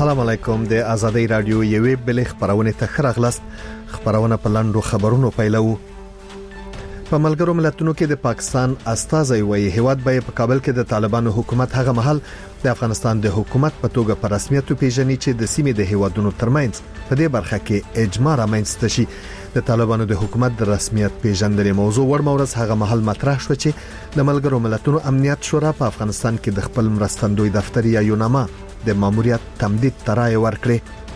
السلام علیکم. د آزادۍ رادیو یوې بلې خبرونه ته خراغلاست. خبرونه په لاندو خبرونو پیلو. په ملګرو ملتونو کې د پاکستان استازي وایي هیواد به په کابل کې د طالبانو حکومت هغه محل د افغانستان د حکومت په توګه په رسمیت پیژني چې د سیمې د هیوادونو ترمنځ په دې برخه کې اجماع رامنځته شي. د طالبانو د حکومت د رسمیت پیژندنې موضوع ورمورز هغه محل مطرح شو چې د ملګرو ملتونو امنیت شورا په افغانستان کې د خپل مرستندوی دفتر یا یوناما د ماموریت تمدید ترای ورکړي.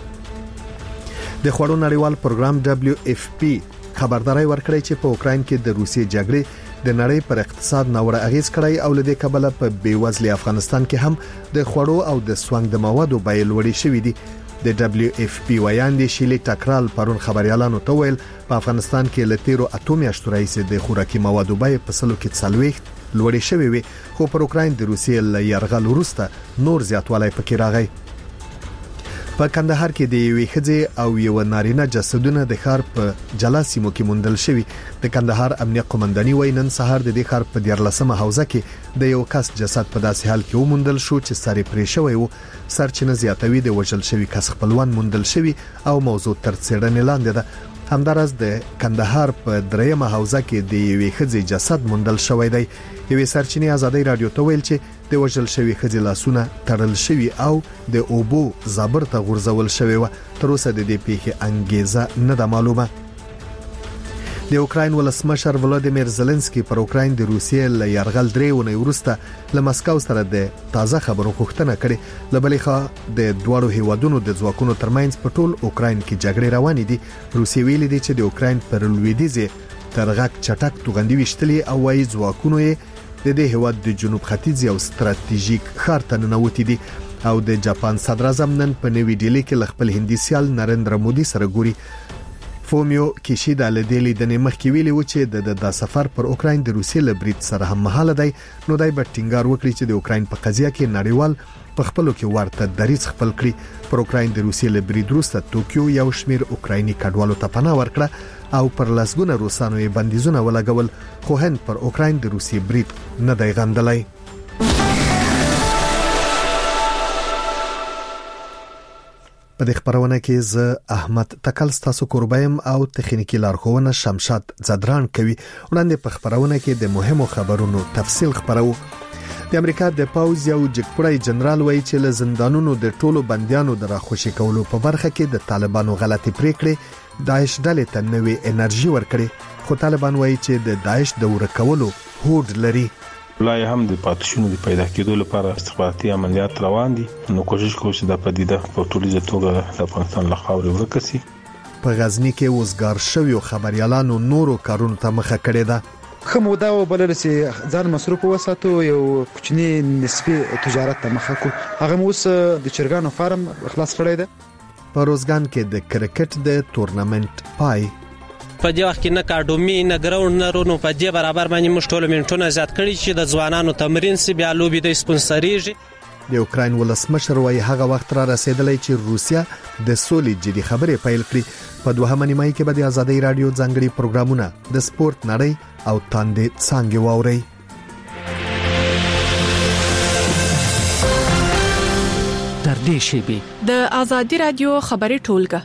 د خوړو نړیوال پروګرام WFP خبرداري ورکړی چې په اوکرين کې د روسیې جګړې د نړۍ پر اقتصاد ناوړه اغیز کړی او لدې کبله په بیوزلي افغانستان کې هم د خوړو او د سونګ د موادو بیې لوړې شوې دي. د WFP ویاندې شیلی ټاکرال پرون خبريالانو ته ویل په افغانستان کې لتیرو اتومي اشترايسي د خوراکي موادو بیې په سلو کې څلويخت لوړې شوې وي، خو پر اوکرين د روسیې له یرغل وروسته نور زیاتوالی پکې راغی. په کندهار کې د یوې ښځې او یو نارینه جسدونه د ښار په جلا سیمو کې موندل شوي. د کندهار امنیه قومنداني وایي نن سهار د دې ښار په 14مه حوزه کې د یو کس جسد په داسې حال کې وموندل شو چې ساري پرې شوی وو. سرچینه زیاتوي د وژل شوی کس خپلوان موندل شوی او موضوع تر څېړنې لاندې ده. همدارس د کندهار په 3مه حوزه کې د یوې ښځې جسد موندل شوی دی. یوې سرچینې آزادۍ رادیو ته ویل چې د وژل شوی ښځې لاسونه تړل شوی او د اوبو زابر ته غورځول شوی و. تر اوسه د دې پیښې انګیزه نه ده معلومه. د اوکراین ولسمشر ولادیمیر زيلنسکي پر اوکراین د روسیې له یرغل درې ونې وروسته له مسکو سره د تازه خبرو غوښتنه کړې. لبلې خوا د دوړو هیوادونو د ځواکونو ترمنځ په ټول اوکراین کې جګړې روانې دي. روسیې ویلي دي چې د اوکراین پر لویدیځ ترغک چټک توغندي وشتلې او وايي ځواکونو یې د دې هیواد د جنوب ختیځ یو ستراتیژیک ښار ته ننوتي دي. او د جاپان صدر اعظم نن په نوې ډیلی کې خپل هندي سیال نریندرا مودي سره ګوري. فومیو کیشیدا له دې لیدنې مخکې ویلي و چې د سفر پر اوکراین د روسیې له برید سره هم مهاله دی. نو دای په ټینګار وکړي چې د اوکراین په قضیه کې نړیوال په خپلو کې ورته دریځ خپل کړي. پر اوکراین د روسیې له برید وروسته ټوکیو یو شمیر اوکرایني کډوالو ته پناه ورکړه او پر لسګونه روسانو یې بندیزونه ولګول، خو هند پر اوکراین د روسیې برید نه دی غندلی. په دې خبرونه کې زه احمد تکل ستاسو قربایم او تخنیکی لارښوونه شمشاد زدران کوي. وړاندې په خبرونه کې د مهمو خبرونو تفصیل خبرو. د امریکا د پاوز یو جګپړی جنرال وایي چې له زندانونو د ټولو بنديانو د راخوشي کولو په برخه کې د طالبانو غلطي پریکړې داعش ډلې ته نوې انرژي ورکړي، خو طالبان وایي چې د داعش د ورکولو هوډ لري. لا هم د پاتشونو د پیدا کېدو لپاره استخباراتي عملیات روان دي. نو کوشش کوو چې د پدیده په ټولیزه توګه د افغانستان له خاورې ورک شي. په غزنی کې وزګار شوی خبريالانو نورو کارونو ته مخه کړې ده. خمودا وبلل سي ځان مصروف وساتو، یو کوچنی نسبی تجارت ته مخه کو. هغه اوس د چرګانو فارم خلاص کړی ده. په روزګان کې د کرکټ د تورنمنت پای په دې وخت کې نه کاډومي نه ګراوند نه رونو په دې برابر باندې مشټول منټونه زیات کړي چې د ځوانانو تمرین سي بیا لوبي د سپانسریږي. د اوکراین ولسمشر وایي هغه وخت را رسیدلی چې روسیا د سولې جدي خبرې پیل کړي. په دوهمه نیمه کې به د آزادۍ رادیو ځانګړي پروګرامونه د سپورت نړۍ او تاندې څنګه واوري. تر دې شی د آزادۍ رادیو خبري ټولګه.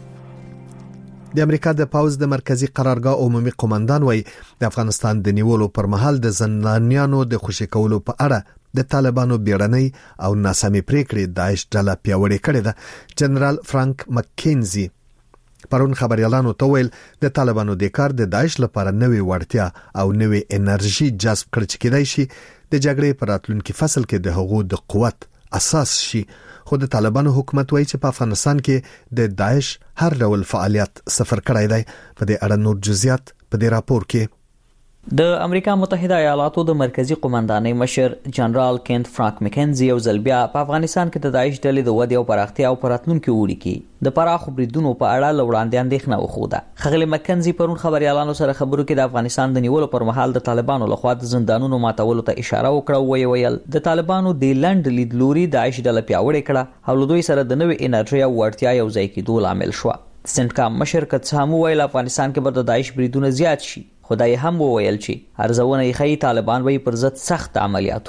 د امریکا د پاوز د مرکزی قرارګاه عمومي قومندان وایي د افغانستان د نیولو پر مهال د زندانیانو د خوشی کولو په اړه د طالبانو بیړنۍ او ناسمې پریکړې داعش ډله پیاوړې کړې ده. جنرال فرانک مکینزي پرون خبريالانو ته ویل د طالبانو د کار د داعش لپاره نوې وړتیا او نوې انرژي جذب کړي چې کېدای شي د جګړې پر راتلونکي فصل کې د هغو د قوت اساس شي. خو د طالبانو حکومت وایي چې په افغانستان کې د داعش هر ډول فعالیت صفر کړی دی. په دې اړه نور جزئیات په دې راپور کې. د امریکا متحده ایالاتو د مرکزی قومندانۍ مشر جنرال کینت فرانک مکینزي یو ځل بیا په افغانستان کې د داعش ډلې د ودې او پراختیا او راتلونکي وړي کې د پراخو بریدونو په اړه لوړاندې اندېښنه وښوده. خغلی مکینزي پرون خبريالانو سره خبرو کې د افغانستان د نیولو پر مهال د طالبانو لخوا د زندانونو ماتولو ته اشاره وکړه. ویل د طالبانو د لند لیدلوري داعش ډله پیاوړې کړه او له دوی سره د نوې انرژي او وړتیا یو ځای کېدو لامل شو. سنټکام مشر کڅ هم ویل افغانستان کې به د داعش بریدونه زیات شي، خدای هم وویل چې ارزونه یې ښیي طالبان به پر ضد سخت عملیات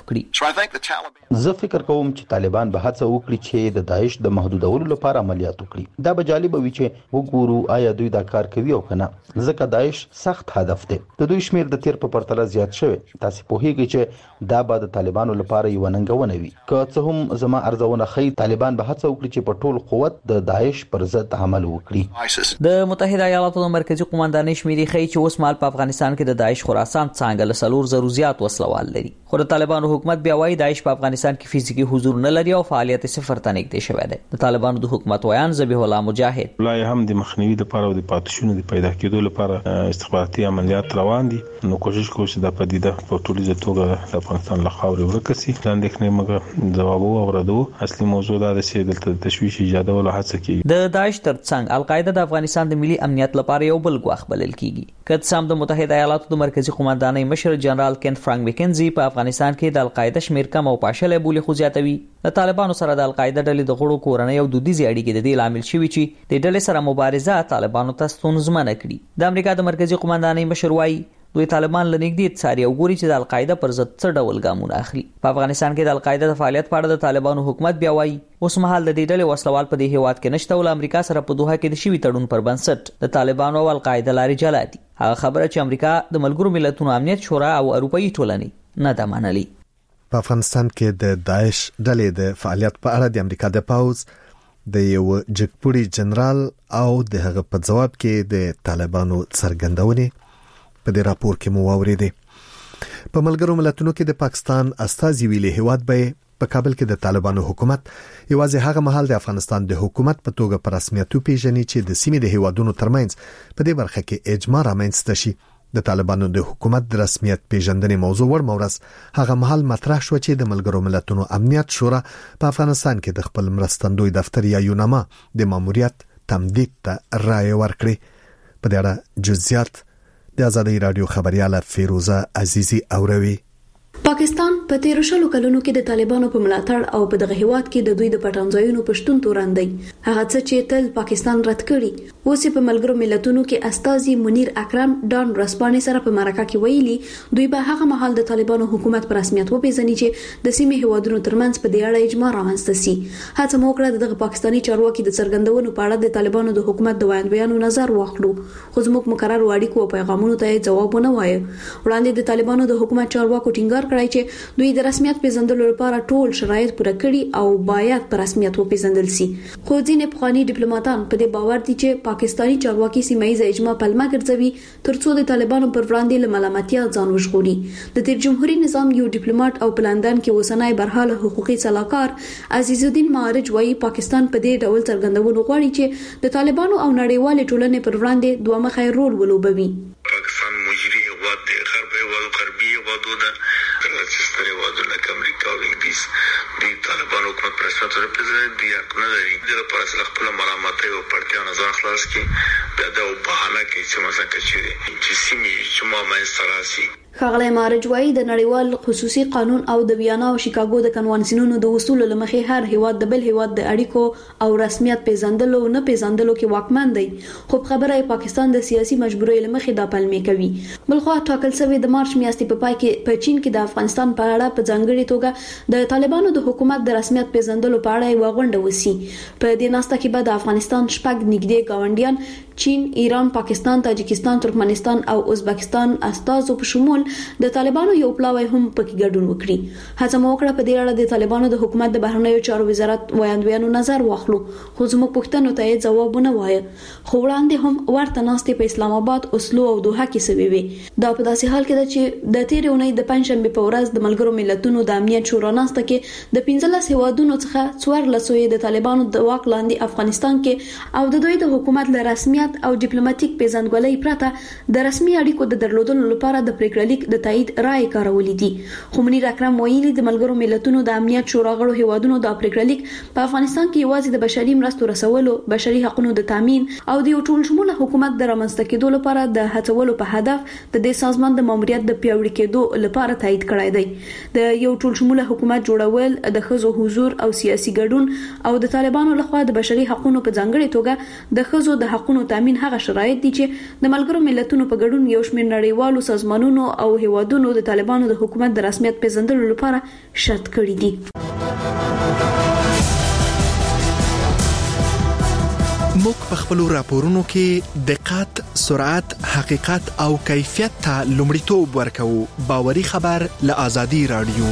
وکړي. زه فکر کوم چې طالبان به هڅه وکړي چې د داعش د محدودولو لپاره عملیات وکړي. دا به جالب وي چې وګورو آیا دوی دا کار کوي او کنه، ځکه داعش سخت هدف دی. د دوی شمیر د تیر په پرتله زیات شوی. تاسو پوهیږئ چې دا به د طالبانو لپاره یو ننګونه وي. که څه هم زما ارزونه ښیي طالبان به هڅه وکړي چې په ټول قوت د داعش پر ضد عمل وکړي. د متحده ایالاتو د مرکزی قومندانۍ شمیرې ښیي چې اوس مهال په افغانستان کې د داعش خراسان څانګه له 400 زیات وسلوال لري. خو د طالبانو حکومت بیا وايي داعش په افغانستان کې فزیکی حضور نه لري او فعالیت صفر ته نږدې شوی دی. د طالبانو د حکومت ویان ذبیح الله مجاهد لا هم د مخنیوي لپاره او د پاتشونو د پیدا کېدو لپاره استخباراتي عملیات روان دي. نو کوشش کوو چې د پدیده په ټولیزه توګه د افغانستان له خاورې ورکسي. د اندېښنې مګر جواب اوردو اصلي موضوع دا ده چې دلته تشویش ایجادولو هڅه کوي. د داعش ترڅنګ القاعده د افغانستان د ملي امنیت لپاره یو بل ګواښ بلل کیږي. کله سم د متحده ایالاتو د مرکزی قومندانۍ مشر جنرال کینت فرانک مکنزي په افغانستان کې د القاعده شمیر کم او پاشلې بولی خو زیاتوي. د طالبانو سره د القاعده ډلې د غړو کورنۍ او دودیزې اړیکې د دې لامل شوي چې د ډلې سره مبارزه طالبانو ته ستونزمنه کړي. د امریکا د مرکزی قومندانۍ مشر وايي دوی طالبان لنګدي څاري او ګوري چې د القاعده پر ضد څه ډول ګامونه اخلي. په افغانستان کې د القاعده د فعالیت په اړه د طالبانو حکومت بیا وايي اوس مهال د دې ډلې وسلوال په دې هیواد کې نشته او امریکا سره په دوحه کې د شوي تړون پر بنسټ د طالبانو او القاعده لارې جلا دي. هغه خبره چې امریکا د ملګرو ملتونو امنیت شورا او اروپאי ټولنې نه ده منلې. په افغانستان کې د داعش ډلې د فعالیت په اړه د امریکا د پاوز د یو جګپوړي جنرال او د هغه په جواب کې د طالبانو څرګندونې په دې راپور کې مو واوریدې. په ملګرو ملتونو کې د پاکستان استازي ویلي هیواد به په کابل کې د طالبانو حکومت یوازې هغه مهال د افغانستان د حکومت په توګه پر رسمیت پیژني چې د سیمې د هیوادونو ترمنځ په دې برخه کې اجماع رامنځته شي. د طالبانو د حکومت د رسمیت پیژندنې موضوع ور مورس هغه مهال مطرح شو چې د ملګرو ملتونو امنیت شورا په افغانستان کې د خپل مرستندوی دفتر یا یوناما د ماموریت تمدید ته رائے ورکړي. په دې اړه جزئیات د آزادۍ رادیو خبرياله فیروزه عزیزی اوروي. پاکستان په 13 کلونو کې د طالبانو په ملاتړ او په دغه هیواد کې د دوی د پټنځایونو پښتون تورندای هغه څه چې تل پاکستان رد کړي اوس په ملګرو ملتونو کې استازي منیر اکرم ډان رسپانې سره په مرکه کې ویلي دوی به هغه مهال د طالبانو حکومت پر رسمیت وپیژني چې د سیمې هیوادونو ترمنځ په دې اړه اجماع رامنځته شي. هڅه موکړه د پاکستاني چارواکي د څرګندونو په اړه د طالبانو د حکومت د وړاندوینو نظر واخلو خو زموږ مقرر اړیکو او پیغامونو ته ځواب ونه وایي. وړاندې د طالبانو د حکومت چارواکو ټینګار کړی چې دوی د رسمیت پیژندلو لپاره ټول شرایط پوره کړي او باید په رسمیت وپیژندل شي. خو ځینې پخوانی ډیپلوماټان په دې باور دي چې پاکستاني چارواکي سیمایي اجماع پلمه ګرځوي ترڅو د طالبانو پر وړاندې له ملامتیا ځان وژغوري. د تیر جمهوریت نظام یو ډیپلوماټ او په لندن کې اوسنۍ برحاله حقوقي صلاحکار عزیز الدین معارج وايي پاکستان په دې ډول څرګندونه غواړي چې د طالبانو او نړیوال ټولنې پر وړاندې دوه مخی رول ولوبوي. پاکستان مجری هیواد دی، غربي هیوادونه سستر هیوادونه لکه امریکا او انګلیس د طالبانو حکومت پر اساس رپرزنټ دی حق نه لري د پر اساس خپل مرامت او پړتیا نظر خلاص کی د بهانه کې چې مثلا چې سیمې چې ما منستراسي ښاغلی معارج وايي د نړیوال خصوصي قانون او د ویانا او شیکاګو د کنوانسیونونو د اصولو لمخې هر هیواد د بل هیواد د اړیکو او رسمیت پیژندلو نه پیژندلو کې واکمن دی. خو خبره پاکستان د سیاسي مجبورۍ لمخې د پلمې کوي. بلخو ټاکل شوی د مارچ میاشتې په پای کې په چین کې د افغانستان په اړه په ځانګړي توګه د طالبانو د حکومت د رسمیت پیژندلو په اړه یو غونډه وسی. په دې ناسته کې به د افغانستان شپږ نږدې ګاونډیان چین، ایران، پاکستان، تاجکستان، ترکمنستان او ازبکستان استازو په شمول د طالبانو یو پلاوی هم پکې ګډون وکړي. هڅه موکړه په دې اړه د طالبانو د حکومت د بهرنیو چارو وزارت وړاندوینو نظر واخلو خو زموږ پوښتنو ته ځوابونه وایي. خو وړاندې هم ورته ناستې په اسلام آباد، اوسلو او دوحه کې سوي وي. دا په داسې حال کې ده چې د تیرې اونۍ د پنځشنبه په ورځ د ملګرو ملتونو د امنیت شورا ناسته کې د 15 هیوادونو څخه 14 د طالبانو د واک لاندې افغانستان کې او د دوی د حکومت له رسمیت او ډیپلوماټیک پیژندګلوۍ پرته د رسمي اړیکو د درلودلو لپاره د پریکړه لیک د تایید رائے کارولې دي. خو منیر اکرم ویلي د ملګرو ملتونو د امنیت شورا غړو هیوادونو د پریکړه لیک په افغانستان کې یوازې د بشري مرستو رسولو، بشري حقوقو د تامین او د یو ټول شموله حکومت د رامنځته کېدو لپاره د هڅولو په هدف د دې سازمان د ماموریت د پیاوړي کېدو لپاره تایید کړی دی. د یو ټول شموله حکومت جوړول، د ښځو حضور او سیاسي ګډون او د طالبانو لخوا د بشري حقوقو په ځانګړي توګه د ښځو د حقوقو تامین هغه شرایط دي چې د ملګرو ملتونو په ګډون یو شمېر نړیوالو سازمانونو او هیوادونو د طالبانو د حکومت د رسمیت پیژندلو لپاره شرط کړی دي. موږ په خپل راپورونو کې دقت، سرعت، حقیقت او کیفیت ته لومړیتوب ورکوو. باوري خبر له آزادي رادیو.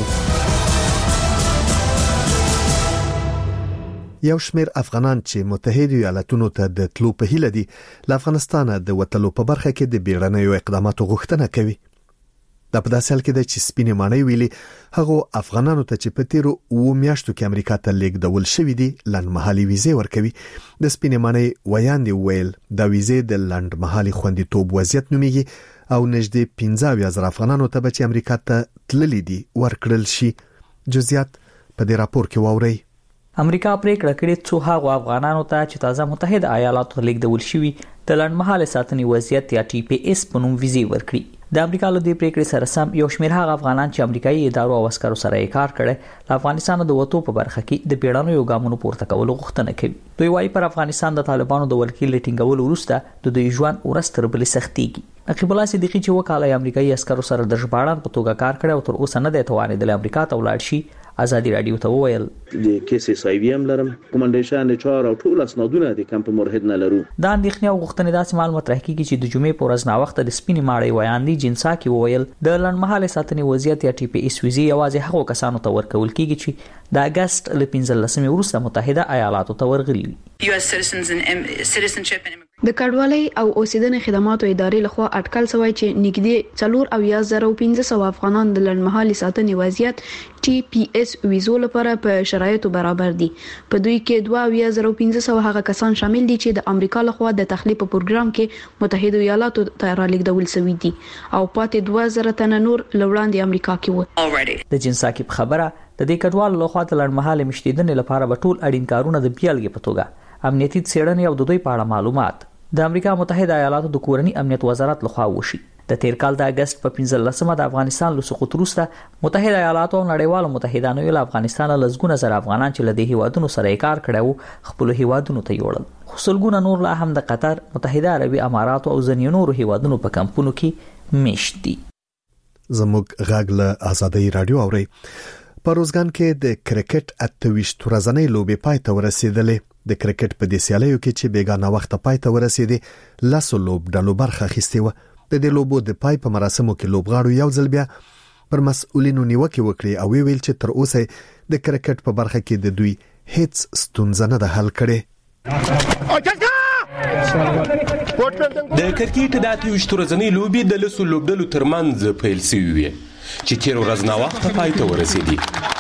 یو شمېر افغانان چې متحده ایالاتونو ته د تلو په هیله دي له افغانستان د وټلو په برخه کې د بیړنیو اقداماتو غوښتنه کوي. دا په داسې حال کې ده چې سپینې ماڼۍ ویلي هغه افغانانو ته چې په تیرو 2 میاشتو کې امریکا ته لیږدول شوې دي لنډمهالي ویزې ورکوي. د سپینې ماڼۍ ویاندې ویل دا ویزې د لنډمهالي خوندیتوب وضعیت نومېږي او نږدې 15,000 افغانانو ته چې امریکا ته تللي دي ورکړل شي. جزئیات په دې راپور کې واورئ. امریکا پریکړه کړې څو هغه افغانانو ته چې تازه متحده ایالاتو ته لیږدول شوي د لنډمهاله ساتنې وضعیت یا TPS په نوم ویزې ورکړي. د امریکا له دې پریکړې سره سم یو شمېر هغه افغانان چې امریکایي ادارو او عسکرو سره یې کار کړی له افغانستان د وټو په برخه کې د بیړنیو ګامونو پورته کولو غوښتنه کوي. دوی وايي پر افغانستان د طالبانو د ولکې لټینګولو وروسته د دوی ژوند ورستر بل سختيږي. نقیب الله صدیقی چې وکاله امریکایي عسکرو سره د ژباړن په توګه کار کړی او تر اوسه نه دی توانېدلی امریکا ته ولاړ شي، آزادي رادیو ته وویل د کیسې سایویم لرم کومندیشن چار او ټول اسنادونه د کمپ مرهد نه لرو. دا اندېښنې او غوښتنې داسې مال مطرح کیږي چې د جمعې په ورځ ناوخته د سپینې ماڼۍ ویاندې جنسا کې وویل د لنډمهاله ساتنې وضعیت یا TPS ویزې یوازې هغو کسانو ته ورکول کیږي چې د اگست له 15 وروسته متحده ایالاتو ته ورغلي وي. د کډوالۍ او اوسیدنې خدماتو ادارې لخوا اټکل شوی چې نږدې 4,1500 افغانان د لنډمهالي ساتنې وضعیت TPS ویزو لپاره په شرایطو برابر دي. په دوی کې 2,1500 هغه کسان شامل دي چې د امریکا لخوا د تخلیه په پروګرام کې متحده ایالاتو ته رالیږدول شوي دي او پاتې 2,000 تنه نور لوړاندې امریکا کې وو. د جنساکي په خبره د دې کډوالو لخوا د لنډمهاله مشتیدنې لپاره به ټول اړین کارونه د بیلګې په توګه امنیتي څېړنې او د دوی په اړه معلومات د امریکا متحده ایالاتو د کورنۍ امنیت وزارت لخوا وشي. د تیر کال د اگست په 15 د افغانستان له سقوط وروسته متحده ایالاتو او نړیوالو متحدانو له افغانستان له لږونه زر افغانان چې له دې هیوادونو سره کار کړي وو خپل هیوادونو ته یوړل. خصلګونه نور لا هم د قطر، متحده عربي امارات او ځینې نورو هیوادونو په کمپونو کې میشت دي. زموږ غږ له آزادي رادیو اوري. په روزګان کې د کرکټ 28 ورځنۍ لوبې پای ته ورسېدلې. د کرکټ په دې سیالیو کې چې بیګانه وخت پای ته ورسېدې لاسو لوب ډلو برخه اخیستې و. د دې لوبو د پای په مراسمو کې لوبغاړو یو ځل بیا پر مسؤلینو نیوکه وکړي او ویل چې تر اوسه د کرکټ په برخه کې د دوی هیڅ ستونزه نه ده حل کړې. د کرکټ د 28 ورځنۍ لوبې د لاسو لوبډلو ترمنځ پیل شوې وې چې تیر ورځ نه وخت پای ته ورسېدې.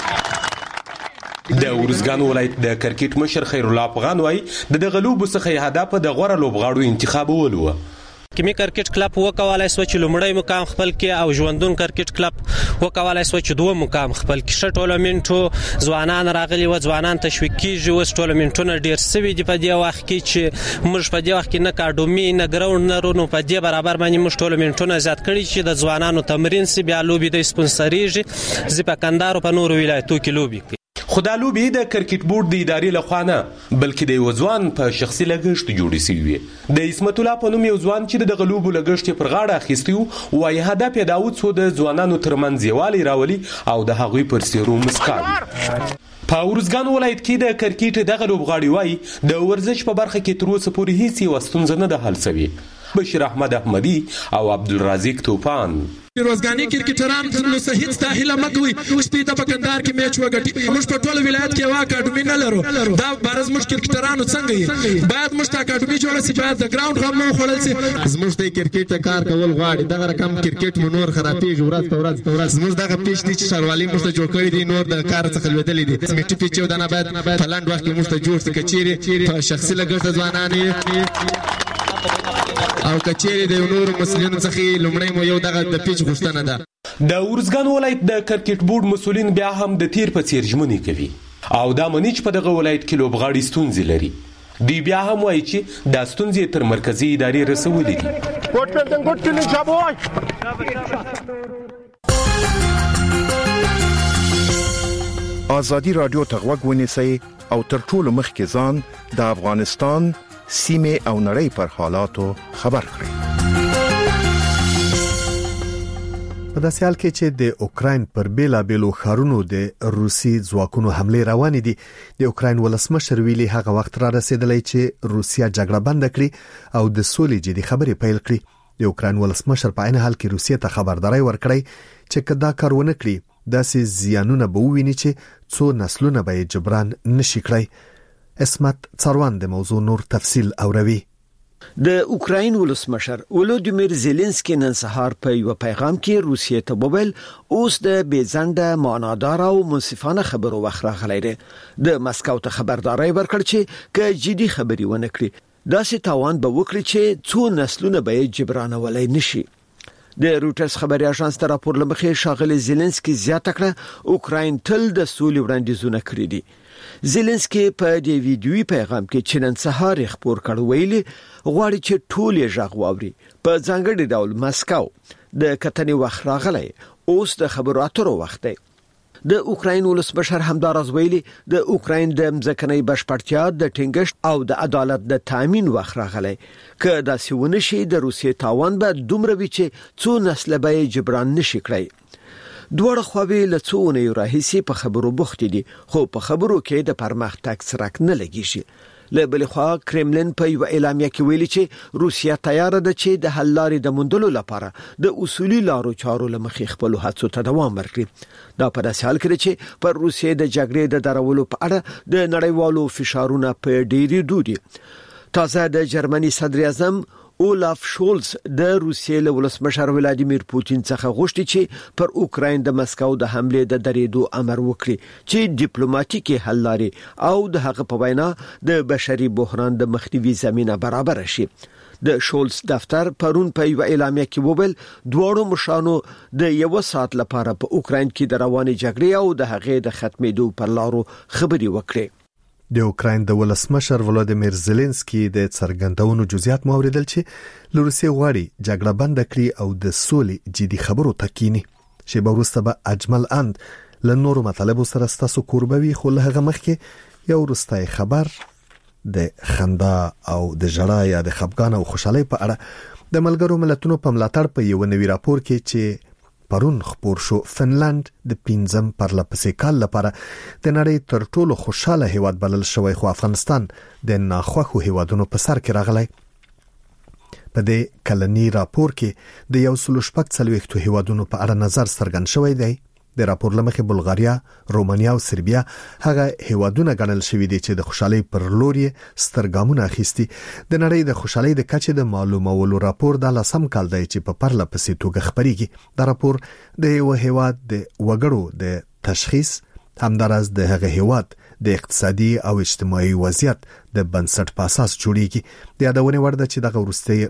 د ورزګان ولایت د کرکټ مشر خیر الله افغان وايي د دغه لوبو څخه هدف د غوړه لوبغاړو انتخابول و. کمی کرکټ کلب وکولای سو چې لومړی مقام خپل کې او ژوندون کرکټ کلب وکولای سو چې دوه مقام خپل کې. شټ ټورنمنټو ځوانان راغلي و، ځوانان تشویق کیږي. وس ټورنمنټونه ډیر سوي دي په دې وخت کې چې موږ په دې وخت کې نه اکاډمي نه ګراوند نه رونو په دې برابر باندې موږ ټورنمنټونه زیات کړی چې د ځوانانو تمرین سي بیا لوبي د سپانسریږي زی په کندهار په نورو ولایتو کې لوبي. خدا لوبي د کرکټ بورډ د ادارې لخوا نه بلکې د وځوان په شخصي لګښت جوړې شوې. د اسمت الله په نوم یو ځوان چې د غلوبو لګښت پر غاړه اخیستی وایي هدف یې داوود سو د ځوانانو ترمنځ یوالي راولي او د هغوی پر سیرو مسکان. په ورزګان ولایت کې د کرکټ دغه لوبغاړي وایي د ورزش په برخه کې تر اوسه پورې هیڅ ستونزه نه ده حل شوې. بشیر احمد احمدی او عبدالرزاق توپان روزګانی کرکټران نو صحیح تاهیل مکوي چې په کندهار کې میچ وګټي. موږ په ټول ولایت کې وا اکاډمي نه لرو. دا بارز موږ کرکټرانو څنګه یې باید موږ ته اکاډمي جوړه سي، باید د ګراوند هم مو خړل سي. زموږ ته کرکټ ته کار کول غواړي. دا رقم کرکټ مو نور خرابېږي ورځ په ورځ. زموږ دغه پیش دي چې شاروالي موږ ته جوړ کړی دي، نور د کار څخه لویدلې دي. سمیټي پیچ یو دانه باید په لاند وخت کې موږ ته جوړ سي کچيري په شخصي لګښت ځوانانه او کچيري د نورو مسلمانانو څخه لومړی مو یو دغه د پیچ غوښتنه ده. د ورزګان ولایت د کرکټ بورډ مسؤلین بیا هم د تیر په څیر ژمنې کوي او دا منی چې په دغه ولایت کې لوبغاړي ستونزې لري. دی بیا هم وایي چې دا ستونزې تر مرکزی ادارې رسولې دي. آزادي رادیو ته غوږ ونیسئ او تر ټولو مخکې ځان د افغانستان سیمه او نړۍ پر حالاتو خبر کړي. په داسې حال کې چې د اوکراین پر بیلابیلو ښارونو د روسي ځواکونو حمله روان دي، د اوکراین ولسمشر ویلي هغه وخت را رسیدلی چې روسیا جګړه بند کړي او د سولې جدي خبرې پیل کړي. د اوکراین ولسمشر په عین حال کې روسیې ته خبرداري ورکړی چې کدا کار ونه کړي داسې زیانونه به وویني چې څو نسلونه به جبران نشي کړی. اسمت څاروان د موضوع نور تفصیل اوروي. د اوکراین ولسمشر ولودیمیر زيلنسکي نن سهار په یو پیغام کې روسیې ته وویل اوس د بیزنده معنادار او منصفانه خبرو وخت راغلی دی. د مسکو ته خبرداري ورکړ چې که جدي خبري ونه کړي داسې تاوان به وکړي چې څو نسلونه به جبرانولای نشي. د روټرز خبري اژانس ته راپور لمخې شاغلي زيلنسکي زیاته کړه اوکراین تل د سولې وړاندیزونه کړی دي. زيلنسکي په دې ویډیوي پیغام کې چې نن سهار خبر کړ ویلي غواړي چې ټول یې ژغ واوري. په ځانګړي ډول مسکو د کتنې وخت راغلی اوس د خبرو اترو وخت دی. د اوکراین ولسمشر همدارز ویلي د اوکراین د مځکنۍ بشپړتیا د ټینګښت او د عدالت د تامین وخت راغلی. که داسې ونه شي د روسیې تاوان به دومره وي چې څو نسل به جبران نشي کړی. دوړ خواوی له څو نه راهیسي په خبرو بوخت دي خو په خبرو کې د پرمختګ څرک نه لګیږي. له بل خوا کرملین په یو اعلامیه کې ویلي چې روسیا تیار ده چې د حل لارې د موندلو لپاره د اصولي لارو چارو لمخې خپل هڅو ته دوام ورکړي. دا په داسې حال کې چې پر روسیې د جګړې د درولو په اړه د نړیوالو فشارونو په ډېری دودي. تازه د جرمني صدر اعظم اولاف شولز د روسیې له ولسمشر ولادیمیر پوتین څخه غوښتي چې پر اوکراین د مسکو د حمله د درېدو امر وکړي چې ډیپلوماټیکي حل لارې او د هغه په وینا د بشري بحران د مخنیوي زمينه برابر شي. د شولز دفتر پرون په یو اعلامیه کې وویل دواړو مشرانو د یو ساعت لپاره په اوکراین کې د روانې جګړې او د هغې د ختمېدو پر لارو خبري وکړي. د اوکراین د ولسمشر ولودیمیر زيلنسکي د څرګندونو جزئیات موریدل چې روسیې غواړي جګړه بند کړي او د سولې جدي خبرو تکینی. شیبه وروسته به اجمل اند له نورو مطالبو سره ستاسو کوربوي خو له هغه مخکې یو وروستی خبر د خندا او د ژړا یا د خفګان او خوشحالۍ په اړه د ملګرو ملتونو په ملاتړ په یو نوی راپور کې چې پرون خبر شو فنلند د 15 پرلپسې کال لپاره د نړۍ تر ټولو خوشاله هیواد بلل شوی خو افغانستان د ناخوښو هیوادونو په سر کې راغلی. په دې کلنی راپور کې د 140 هیوادونو په اړه نظر څرګند شوی دی. د راپور لمخې بلغاریا، رومانیا او سربیا هغه هیوادونه ګڼل شوي دي چې د خوشحالۍ پر لور یې ستر ګامونه اخیستي. د نړۍ د خوشحالۍ د کچې د معلومولو راپور د لسم کال دی چې په پرلپسې توګه خبريږي. دا راپور د یو هیواد د وګړو د تشخیص همدارس د هغه هیواد د اقتصادي او اجتماعي وضعیت د بنسټ په اساس جوړیږي. د یادونه ورده چې د غورستي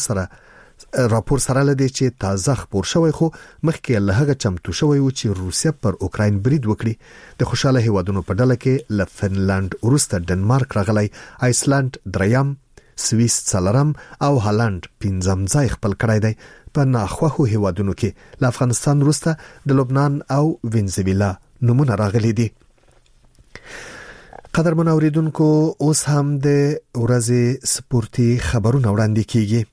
راپور سره لدی چې تازه خبر شوی خو مخکې له هغه چمتو شوی و چې روسیا پر اوکراین برید وکړي. د خوشاله هیوادونو په ډله کې له فنلند وروسته ډنمارک راغلی، آیسلند دریم، سویس څلورم او هالند پنځم ځای خپل کړی دی. په ناخوښو هیوادونو کې له افغانستان وروسته د لبنان او وینزویلا نمونه راغلي دي. قدرمن اوریدونکو اوس هم د ورځې سپورتي خبرونه وړاندې کیږي.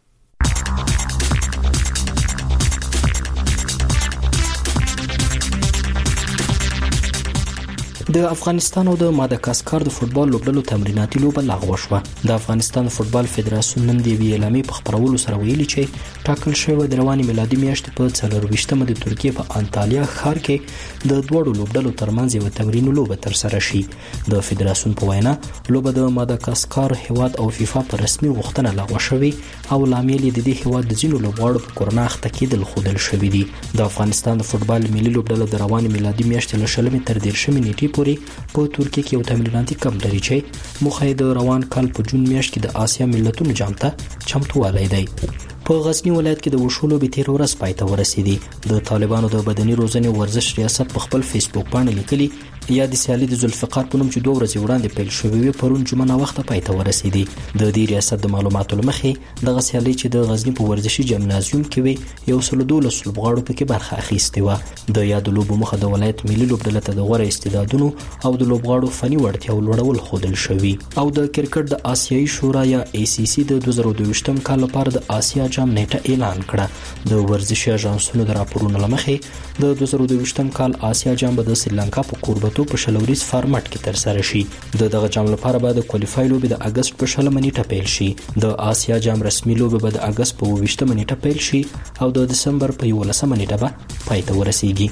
د افغانستان او د ماداګاسکار د فوتبال لوبډلو تمریناتي لوبه لغوه شوه. د افغانستان فوتبال فدراسیون نن د اعلامیې په خبرولو سره ویلي چې ټاکل شوی د رواني میلادي میاشتې په 24مه د ترکیه په انټالیا ښار کې د دوړو لوبډلو ترمنځ یو تمرین لوبه تر سره شي. د فدراسیون په وینا لوبه د ماداګاسکار هیواد او فیفا په رسمي غوښتنه لغوه شوی او لامل د دې هیواد د ځینو لوبغاړو په کورونه اخته کېدل خودل شوی دی. د افغانستان د فوتبال ملي لوبډله د رواني میلادي میاشتې له 20 تر 30 نیټې پورې په ترکیه کې یو تمریناتي کمپ لري چې موخه د روان کال په جون میاشت کې د آسیا ملتونو جام ته چمتووالی دی. په غزنی ولایت کې د وشو لوبې تیر ورځ پای ته ورسېدې. د طالبانو د بدني روزنې ورزش ریاست په خپل فیسبوک باندې لیکلي یا د سیالي د ذوالفقار په نوم چې 2 ورځې وړاندې پیل شوې وي پرون جمعه نه وخت پای ته ورسېدي. د دې ریاست د معلوماتو لمخې دغه سیالي چې د غزنی په ورزشي جمنازیوم کې وي 112 لوبغاړو پکې برخه اخیستې و. د یاد لوبو مخه د ولایت ملي لوبډله ته د غوړه استعدادونو او د لوبغاړو فني وړتیاو لوړول خودل شوی. او د کرکټ د آسیایي شورا یا ACC د 2022م کال لپاره د آسیا جام نیټه اعلان کړه. د ورزشي اژانسونو د راپورونو لمخې د 2022م کال آسیا جام به د سریلانکا په کوربتو په شلوريز فارمټ کې ترسره شي. دغه جام لپاره به د کوالیفای لوبې د اگست په 20 نیټه پیل شي. د آسیا جام رسمي لوبې به د اگست په 20 نیټه پیل شي او د دسمبر په 11 نیټه به پای ته ورسیږي.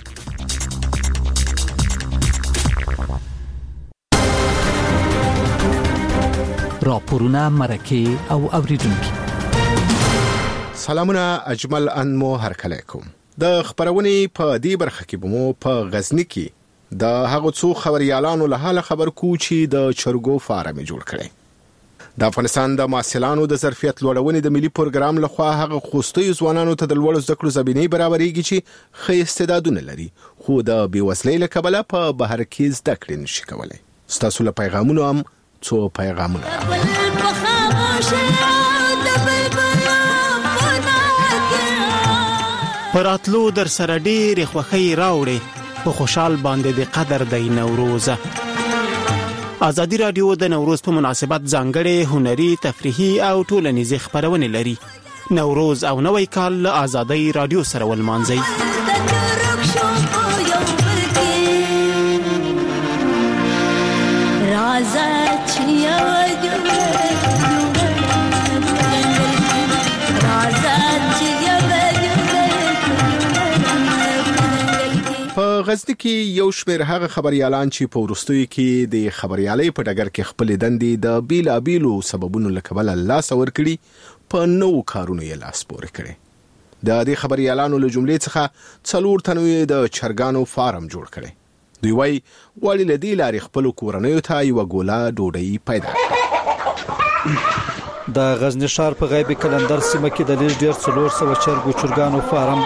راپورونه مرکه او اوریدونکو سلامونه اجمل انمو هرکلی کوم. د خبرونې په دې برخه کې بمو په غزنی کې د هغو څو خبريالانو له حاله خبر کو چې د چرګو فارم جوړ کړي. د افغانستان د محصلانو د ظرفیت لوړونې د ملي پروګرام لخوا هغه خوستي ځوانانو ته د لوړ زده کړو زمینه برابرېږي چې ښه استعدادونه لري خو د بیوزلۍ له کبله په بهر کې زده کړې نشي کولای. ستاسو له پیغامونو هم څو پیغامونه پراتلو در سره ډېر خوښي راوړي په خوشحال باندې د قدر د نوروز. ازادي رادیو د نوروز په مناسبت ځانګړې هنري تفریحي او ټولنیزې خبرونه لري. نوروز او نوی کال له ازادي رادیو سره ولمانځي. غزنی کې یو شمېر هغه خبريالان چې په ورستوي کې د خبريالۍ په ډګر کې خپل دندې د بیلابیلو سببونو لکبل لاس ور کړی په نو کارونو یې لاس پورې کړي. د دې خبريالانو له جملې څخه 4 تنوي د چرګانو فارم جوړ کړي. دوی وايي وړي لدی لاري خپل کورنیو ته یو ګولا ډوډۍ پیدا کړي. د غزنی ښار په غیبی کلندر سیمه کې د لیږ ډیر 400 چرګانو فارم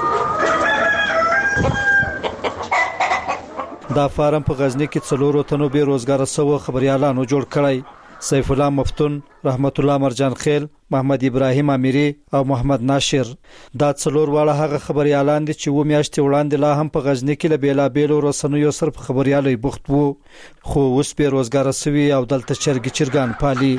دا فارم په غزنی کې 4 تنو به روزګار سو خبريالانو جوړ کړی. سیف الله مفتون، رحمت الله مرجان خیل، محمد ابراهیم امیری او محمد ناشر دا 4 واړه هغه خبريالان دي چې و میاشتې وړاندې لا هم په غزنی کې له بیلابیلو رسنیو سره په خبريالۍ بوخت وو خو اوس به روزګار سوي او دلته چرګان پالي.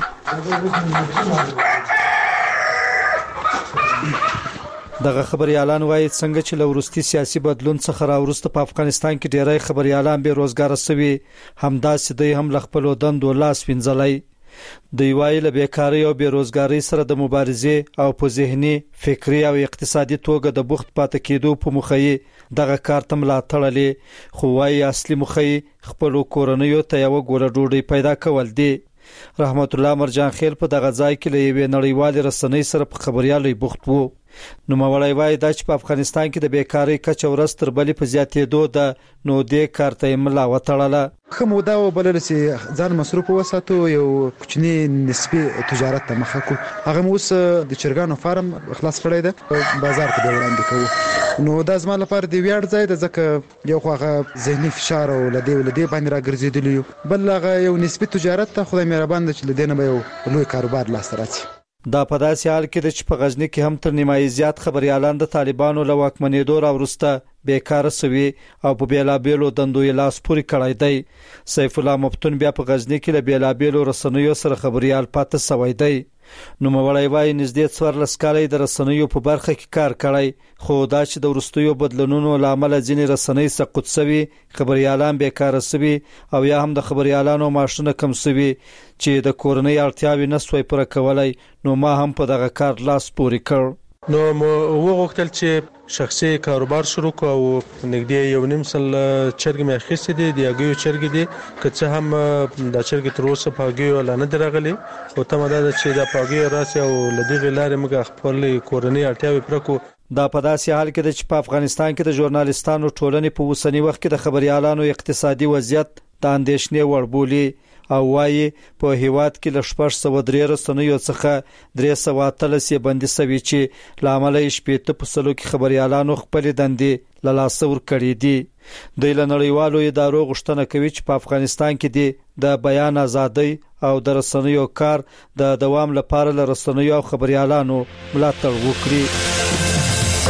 دغه خبريالان وایي څنګه چې لورستي سیاسي بدلون څخه راورسته په افغانستان کې ډېرای خبريالان به روزګار سوي همدا سدي هم لخپلو دندو لاس وینځلای. دوی وایي له بیکاری او بیروزګاری سره د مبارزې او په ذهني فکری او اقتصادي توګه د بوخت پاتې کېدو په مخې دغه کار ته ملا تړلې خو وایي اصلي مخې خپل کورنیو ته یو ګوله ډوډۍ پیدا کول دي. رحمت الله مرجان خیل په دغه ځای کې له یوې نړیوالې رسنۍ سره په خبريالۍ بوخت وو. نو مولای وای د په افغانستان کې د بیکاری کچه ورځ تر بلې په زیاتېدو ده نو د کارته ملا وتړله. خمودا وبلل سي ځان مصروف وساتو یو کوچنی نسبی تجارت ته مخه کو هغه موس د چرګانو فارم خلاص کړی ده بازار کې وړاندې کوو. نو دا زما لپاره دی ویاړ ځای ده ځکه یو خو ذهني فشار او لدی باندې راګرځېدلی بل هغه یو نسبی تجارت ته خدای مهربان ده چې لدینه به یو لوی کاروبار لاس راځي. دا په داسې حال کې چې په غزنی کې هم تر نیمایي زیات خبريالان د طالبانو له واکمنېدو راورسته بیکاره سوي او په بیلابیلو دندو یې لاس پورې کړی دی. سیف الله مفتون بیا په غزنی کې له بیلابیلو رسنیو سره خبريال پاتې سوی دی. نو مولای وای نږدې 14 کالې د رسنیو په برخه کې کار کړی خو دا چې د ورستیو بدلونونو لامل ځینې رسنۍ سقوط سوي خبريالان بیکاره سوي او یا هم د خبريالانو ماشونه کم سوي چې د کورنۍ اړتیاوې نسوي پوره کولای نو ما هم په دغه کار لاس پورې کړ. نو وغوښتل چې شخصي کاروبار شروع کو او نږدې 1.5 سال چرګ مې اخیستې دي د یاګیو چرګ دي که څه هم د چرګ تر اوسه پاګیو لانه درغلي او ته مده چې د پاګیو راسي او لدغه لارې موږ خپل کورنۍ اړتیاوې پرکو. دا په داسې حال کې چې په افغانستان کې د ژورنالستانو ټولنې په اوسنی وخت کې د خبريالانو اقتصادي وضعیت د اندېښنې وړ بولي او وايي په هیواد کې ل 603 رسنیو څخه 313 بندي سوي چې لامل یې شپېته په سلو کې خبريالانو خپل دندې له لاس ور کړې دي. د نړیوالو ادارو غوښتنه کوي چې په افغانستان کې د بیان ازادي او د رسنیو کار د دوام لپاره له رسنیو او خبريالانو ملاتړ وکړي.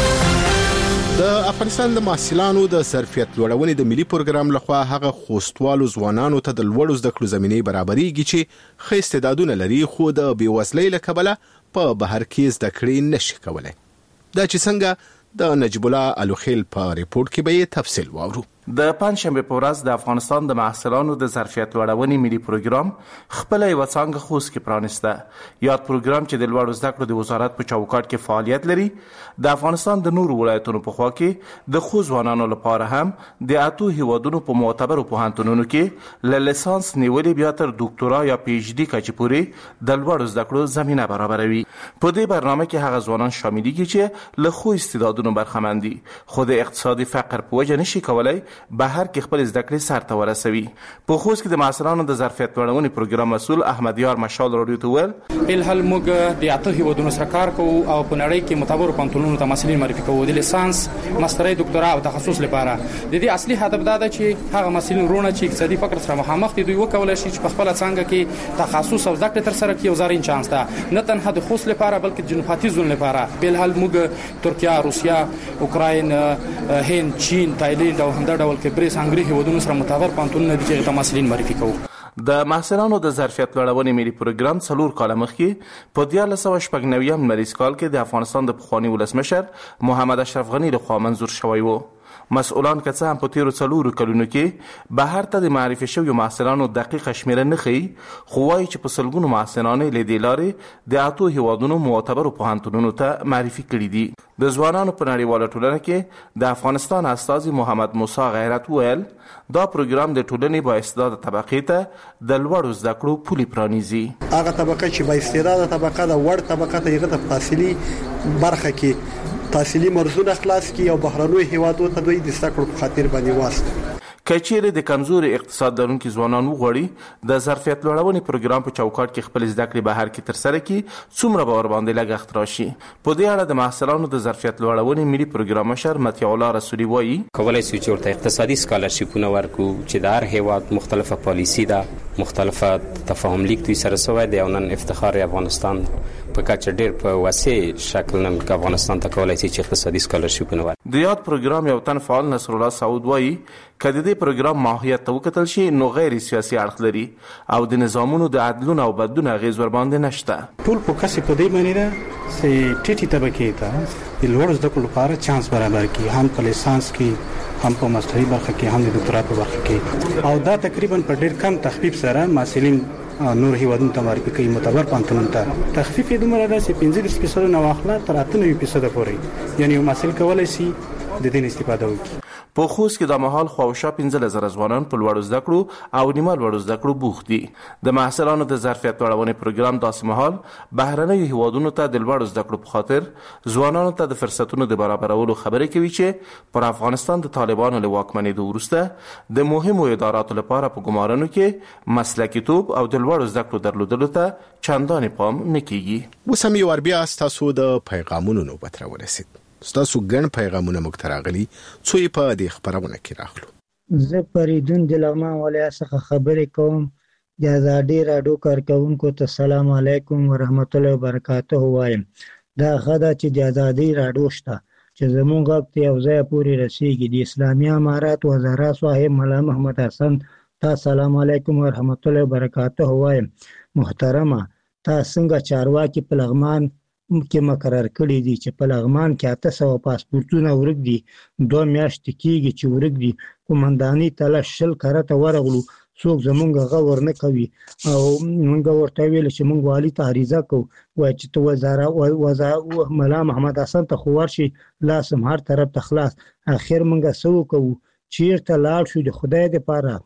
د افغانستان د محصلانو د ظرفیت لوړونې د ملي پروګرام لخوا هغه خوستوالو ځوانانو ته د لوړو زده کړو زمينې برابرېږي چې ښه استعدادونه لري خو د بیوزلۍ له کبله په بهر کې زده کړې نشي کولای. دا چې څنګه د نجیب الله الوخیل په ریپورت کې به تفصیل واورو. د پنځشنبه په ورځ د افغانستان د محصلانو د ظرفیت لوړونې ملي پروګرام خپل یو څنګه خوست کې پرانسته. یاد پروګرام چې د لوړو زده کړو د وزارت په چوکاټ کې فعالیت لري د افغانستان د نورو ولایتونو په خوا کې د خو ځوانانو لپاره هم د اتو هیوادونو په معتبرو پوهنتونونو کې ل لیسانس نیولې بیا تر ډاکټورا یا پی ایچ ډي کچې پورې د لوړو زده کړو زمينه برابروي. په دې برنامه کې هغه ځوانان شامل دي چې له خو استعدادونو برخمن دي خو د اقتصادي فقر په وجه نشي کولای بهر کې خپل زده کړې سر ته ورسوي. په خوست کې د محصلانو د ظرفیت لوړونې پروګرام مسؤل احمد یار مشال رادیو ته ویل الحال موږ د اته هیوادونو سره کار کوو او په نړۍ کې معتبر پوهنتونونو ته محصلین معرفي کوو د لیسانس ماسترۍ ډاکټورا او تخصص لپاره. د دې اصلي هدف دا ده چې هغه محصلین رونه چې اقتصادي فقر سره مخامخ دي دوی وکولای شي چې په خپل څنګه کې تخصص او زده کړې تر سره کړي او زرین چانس ده نه تنها د خوست لپاره بلکې د جنوب ختیځ زون لپاره. په الحال موږ ترکیه، روسیا، اوکراین، هند، چین، تایلند او همدا ډول کې انګریزي هیوادونو سره متعاون پانتونونه دي چې محصلین معرفي کوي. د محصلانو د ظرفیت لوړونې ملي پروګرام 4 کال مخکې په 1999 مریض کال کې د افغانستان د پخوانی ولسمشر محمد اشرف غنی لخوا منظور شوی و. مسؤلان که څه هم په تیرو 4 کلونو کې بهر ته د معرفي شویو محصلانو دقیقه شمیره نه ښیي خو وایي چې په سلګونو محصلان له دې لارې د اتو هیوادونو معتبرو پوهنتونونو ته معرفي کړي دي. د ځوانانو په نړیواله ټولنه کې د افغانستان استازي محمد موسی غیرت ویل دا پروګرام د ټولنې با استعداد طبقې ته د لوړو زده کړو پولي پرانیزي. هغه طبقه چې با استعداد طبقه د وړ طبقه ته یې د تحصیلي برخه کې تحصیلي مرزونه خلاص کی او بهرنوي هیوادو ته دوی د سکړو په خاطر باندې واسطه. کچېره د کمزوري اقتصاد لرونکو ځوانانو غوړي د ظرفیت لوړونې پروګرام په چوکاټ کې خپل زده کړې بهر کې تر سره کی څومره باور باندې لګښت راشي. په دې اړه د محصلانو د ظرفیت لوړونې ملي پروګرام مشر متیع الله رسولي وایي کولای شي چې ورته اقتصادي سکالرشیپونه ورکو چې د هر هیواد مختلفه پالیسی ده مختلفه تفاهم لیک دوی سره سوی دی او نن افتخار افغانستان په کچه ډیر په واسع شکل نن افغانستان ته کولای شي چې اقتصادي سکالرشیپونه ورکړي. د یاد پروګرام یو تن فعال نصر الله سعود وایي کله د پروګرام ماهیت ته وکتل شي نو غیر سیاسي اړخ لري او د نظامونو د عدلون او بدلون غیز ور باندې نشته. ټول فوکس په دې باندې ده چې ټیټی طبقه ته د لوړ زده کړو لپاره چانس برابر کړي هم په لیسانس کې هم په ماسترۍ برخه کې هم د ډاکټورا په برخه کې او دا تقریبا په ډیر کم تخفیف سره محصلین نور هیوادونو ته معرفي کوي معتبر پانتونونو ته. تخفیف یې دومره ده چې 15% نه واخله تر 98% پورې یعنی یو محصل کولای شي د دې استفاده وکړي. په خوست کې د مهال خواوشا 15000 ځوانان په لوړو زده کړو او نیمه لوړو زده کړو بوخت دي. د محصلانو د ظرفیت لوړونې پروګرام داسې مهال بهرنیو هیوادونو ته د لوړو زده کړو په خاطر ځوانانو ته د فرصتونو د برابرولو خبرې کوي چې پر افغانستان د طالبانو له واکمنۍ وروسته د مهمو اداراتو لپاره په ګمارنو کې مسلکي توب او د لوړو زده کړو درلودلو ته چندان پام نه کیږي. اوس هم یو بیا تاسو د پیغامونو نوبت راورسید. ستاسو ګڼ پیغامونه موږ ته راغلي څو یې په دې خبرونه کې راغلو. زه فریدون د لغمان ولایت څخه خبرې کوم. د ازادي راډیو کارکونکو ته سلام علیکم ورحمت الله وبرکاته وایم. دا خدا چې د ازادي راډیو شته چې زمونږ وخت یو ځای پورې رسیږي. د اسلامي امارات وزارت صاحب مولا محمد حسن تا سلام علیکم ورحمت الله وبرکاته وایم. محترمه تا څنګه چارواکي په لغمان کې مقرر کړی دي چې په لغمان کې 800 پاسپورتونه ورک دي 2 میاشتې کېږي چې ورک دي. قومنداني تلاش شل کرته ورغلو څوک زمونږ غور نه کوي او موږ ورته ویل چې موږ والی تعریضه کوو وای چې تو وزارت مولا محمد حسن ته خو ورشي لاسم هر طرف ته خلاص. اخر موږ سو کوو چیرته لاړ شو د خدای د پاره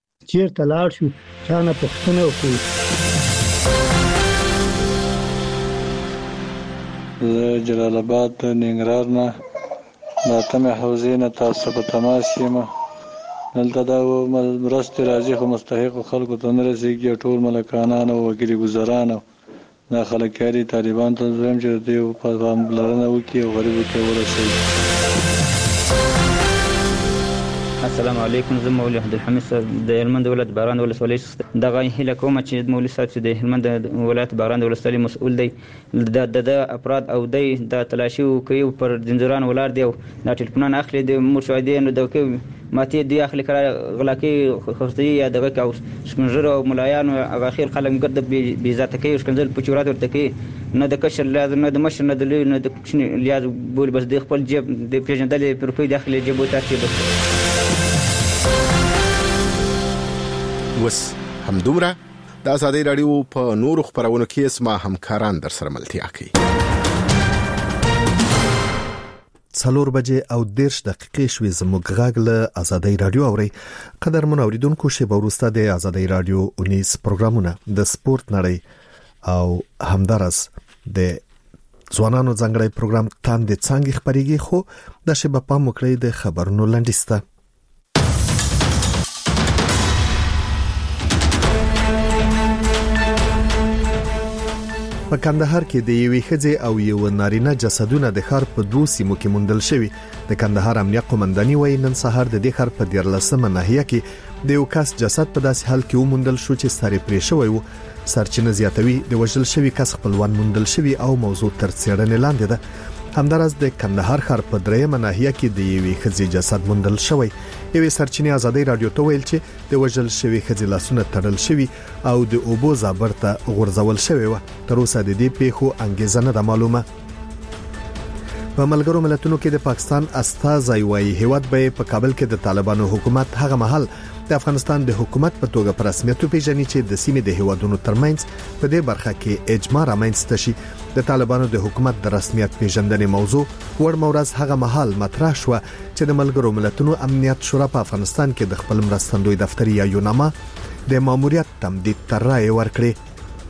چیرته لاړ شو چانه پښتنه وکړو. جلال آباد ننګرهار نه د اتمې حوزې نه تاسو په تماس یم. دلته دا مرستې راځي خو مستحقو خلکو ته نه رسېږي. ټول ملکانان او وګړي ګزاران دا خلک کاري طالبان ته زم چې دوی په پاملرنه وکړي او غریبو ته ورسوي. السلام علیکم. زه مولوی عبدالحمید صاحب د هلمند ولایت باران ولسوالۍ دغه هیله کوم چې مولوی صاحب چې د هلمند ولایت باران ولسوالۍ مسؤل دی د افراد او د تلاشي کوي پر زنجیران ولار دی او د ټلیفونان اخلي د مشاهدینو د کوي ماته دی اخلي کړه غلاکي خرڅي یا دغه او شمنجر او ملایان او اخر خلک ګرد بي ذات کوي شکنځل پچورات ورته کوي نه د کشر لازم نه د مشر نه د لوی نه د کوچنی لیاز بول بس د خپل جیب د پیژندل پر په داخلي جیب ته بس. وس همدومره د آزادۍ رادیو په نورو خبرونو کې اسما همکاران در سره ملتیا کوي. 4 بجې او 10 دقیقې شوې زموږ غږ له آزادۍ رادیو اوري. قدرمن اوریدونکو شی ورسته د آزادۍ رادیو 19 پروګرامونه د سپورت نړۍ او همدارس د ځوانانو ځانګړی پروګرام تاند څنګه خبريږي خو د شی په پام وکړئ د خبرونو لنډیسته. په کندهار کې د یوې ښځې او یو نارینه جسدونه د ښار په 2 سیمو کې موندل شوي. د کندهار امنیه قومنداني وایي نن سهار د دې ښار په 14مه ناحیه کې د یو کس جسد په داسې حال کې وموندل شو چې ستاري پرې شوی و. سرچینه زیاتوي د وژل شوی کس خپلوان موندل شوی او موضوع تر څېړنې لاندې ده. همدارس د کندهار ښار په 3مه ناحیه کې د یوې ښځې جسد موندل شوی. یوې سرچینې آزادۍ رادیو ته ویل چې د وژل شوی ښځې لاسونه تړل شوی او د اوبو زابر ته غورځول شوی و. تر اوسه د دې پیښو انګیزه نه ده معلومه. په ملګرو ملتونو کې د پاکستان استازی وایي هیواد به په کابل کې د طالبانو حکومت هغه مهال د افغانستان د حکومت په توګه په رسمیت پیژني چې د سیمې د هیوادونو ترمنځ په دې برخه کې اجماع رامنځته شي. د طالبانو د حکومت د رسمیت پیژندنې موضوع ور مورز هغه مهال مطرح شو چې د ملګرو ملتونو امنیت شورا په افغانستان کې د خپل مرستندوی دفتر یا یونامه د ماموریت تمدید تر رائے ورکړي.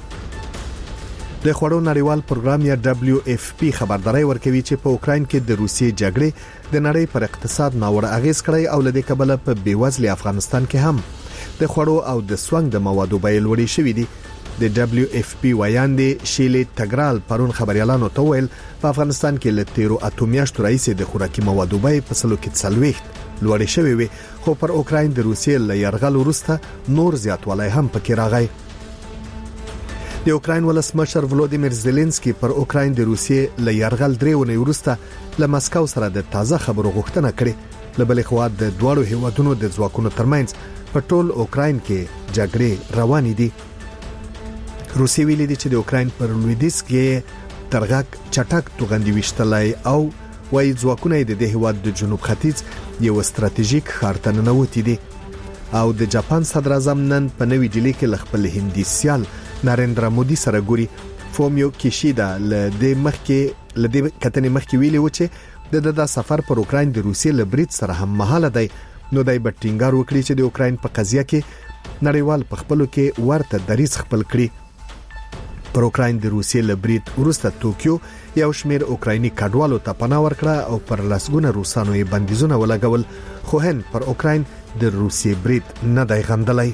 د خوړو نړیوال پروګرام یا WFP خبرداري ورکوي چې په اوکراین کې د روسیې جګړې د نړۍ پر اقتصاد ناوړه اغیز کړی او لدې کبله په بیوزلي افغانستان کې هم د خوړو او د سونګ د موادو بیې لوړې شوې دي. د WFP وایاندې شیلی تګرال پرون خبريالانو ته ویل په افغانستان کې له 13 میاشتو راهیسې د خوراکي موادو بیې په سلو کې 40 لوړې شوې وي خو پر اوکراین د روسیې له یرغل وروسته نور زیاتوالی هم پکې راغی. د اوکراین ولسمشر ولودیمیر زيلنسکي پر اوکراین د روسیې له یرغل 3 ونې وروسته له مسکو سره د تازه خبرو غوښتنه کړې. له بلې خوا د دوړو هیوادونو د ځواکونو ترمنځ په ټول اوکراین کې جګړې روانې دي. روسیې ویلي دي چې د اوکراین پر لویدیځ کې ترغک چټک توغندي وشتلای او وایي ځواکونه د دې هیواد د جنوب ختیځ یو ستراتیژیک ښار ته ننوتي دي. او د جاپان صدر اعظم نن په نوې ډیلي کې ل خپل هندي سیال نریندرا مودي سره ګوري. فومیو کیشیدا لدې کتنې مخکې ویلي و چې د سفر پر اوکراین د روسیې له برید سره هم مهاله دی. نو دای بټینګار وکړي چې د اوکراین په قضیه کې نړیوال په خپلو کې ورته دریځ خپل کړي. پر اوکراین د روسیې له برید وروسته ټوکیو یو شمېر اوکرایني کډوالو ته پناه ورکړه او پر لسګونه روسانو یې بندیزونه ولګول خو هند پر اوکراین د روسیې برید نه دی غندلی.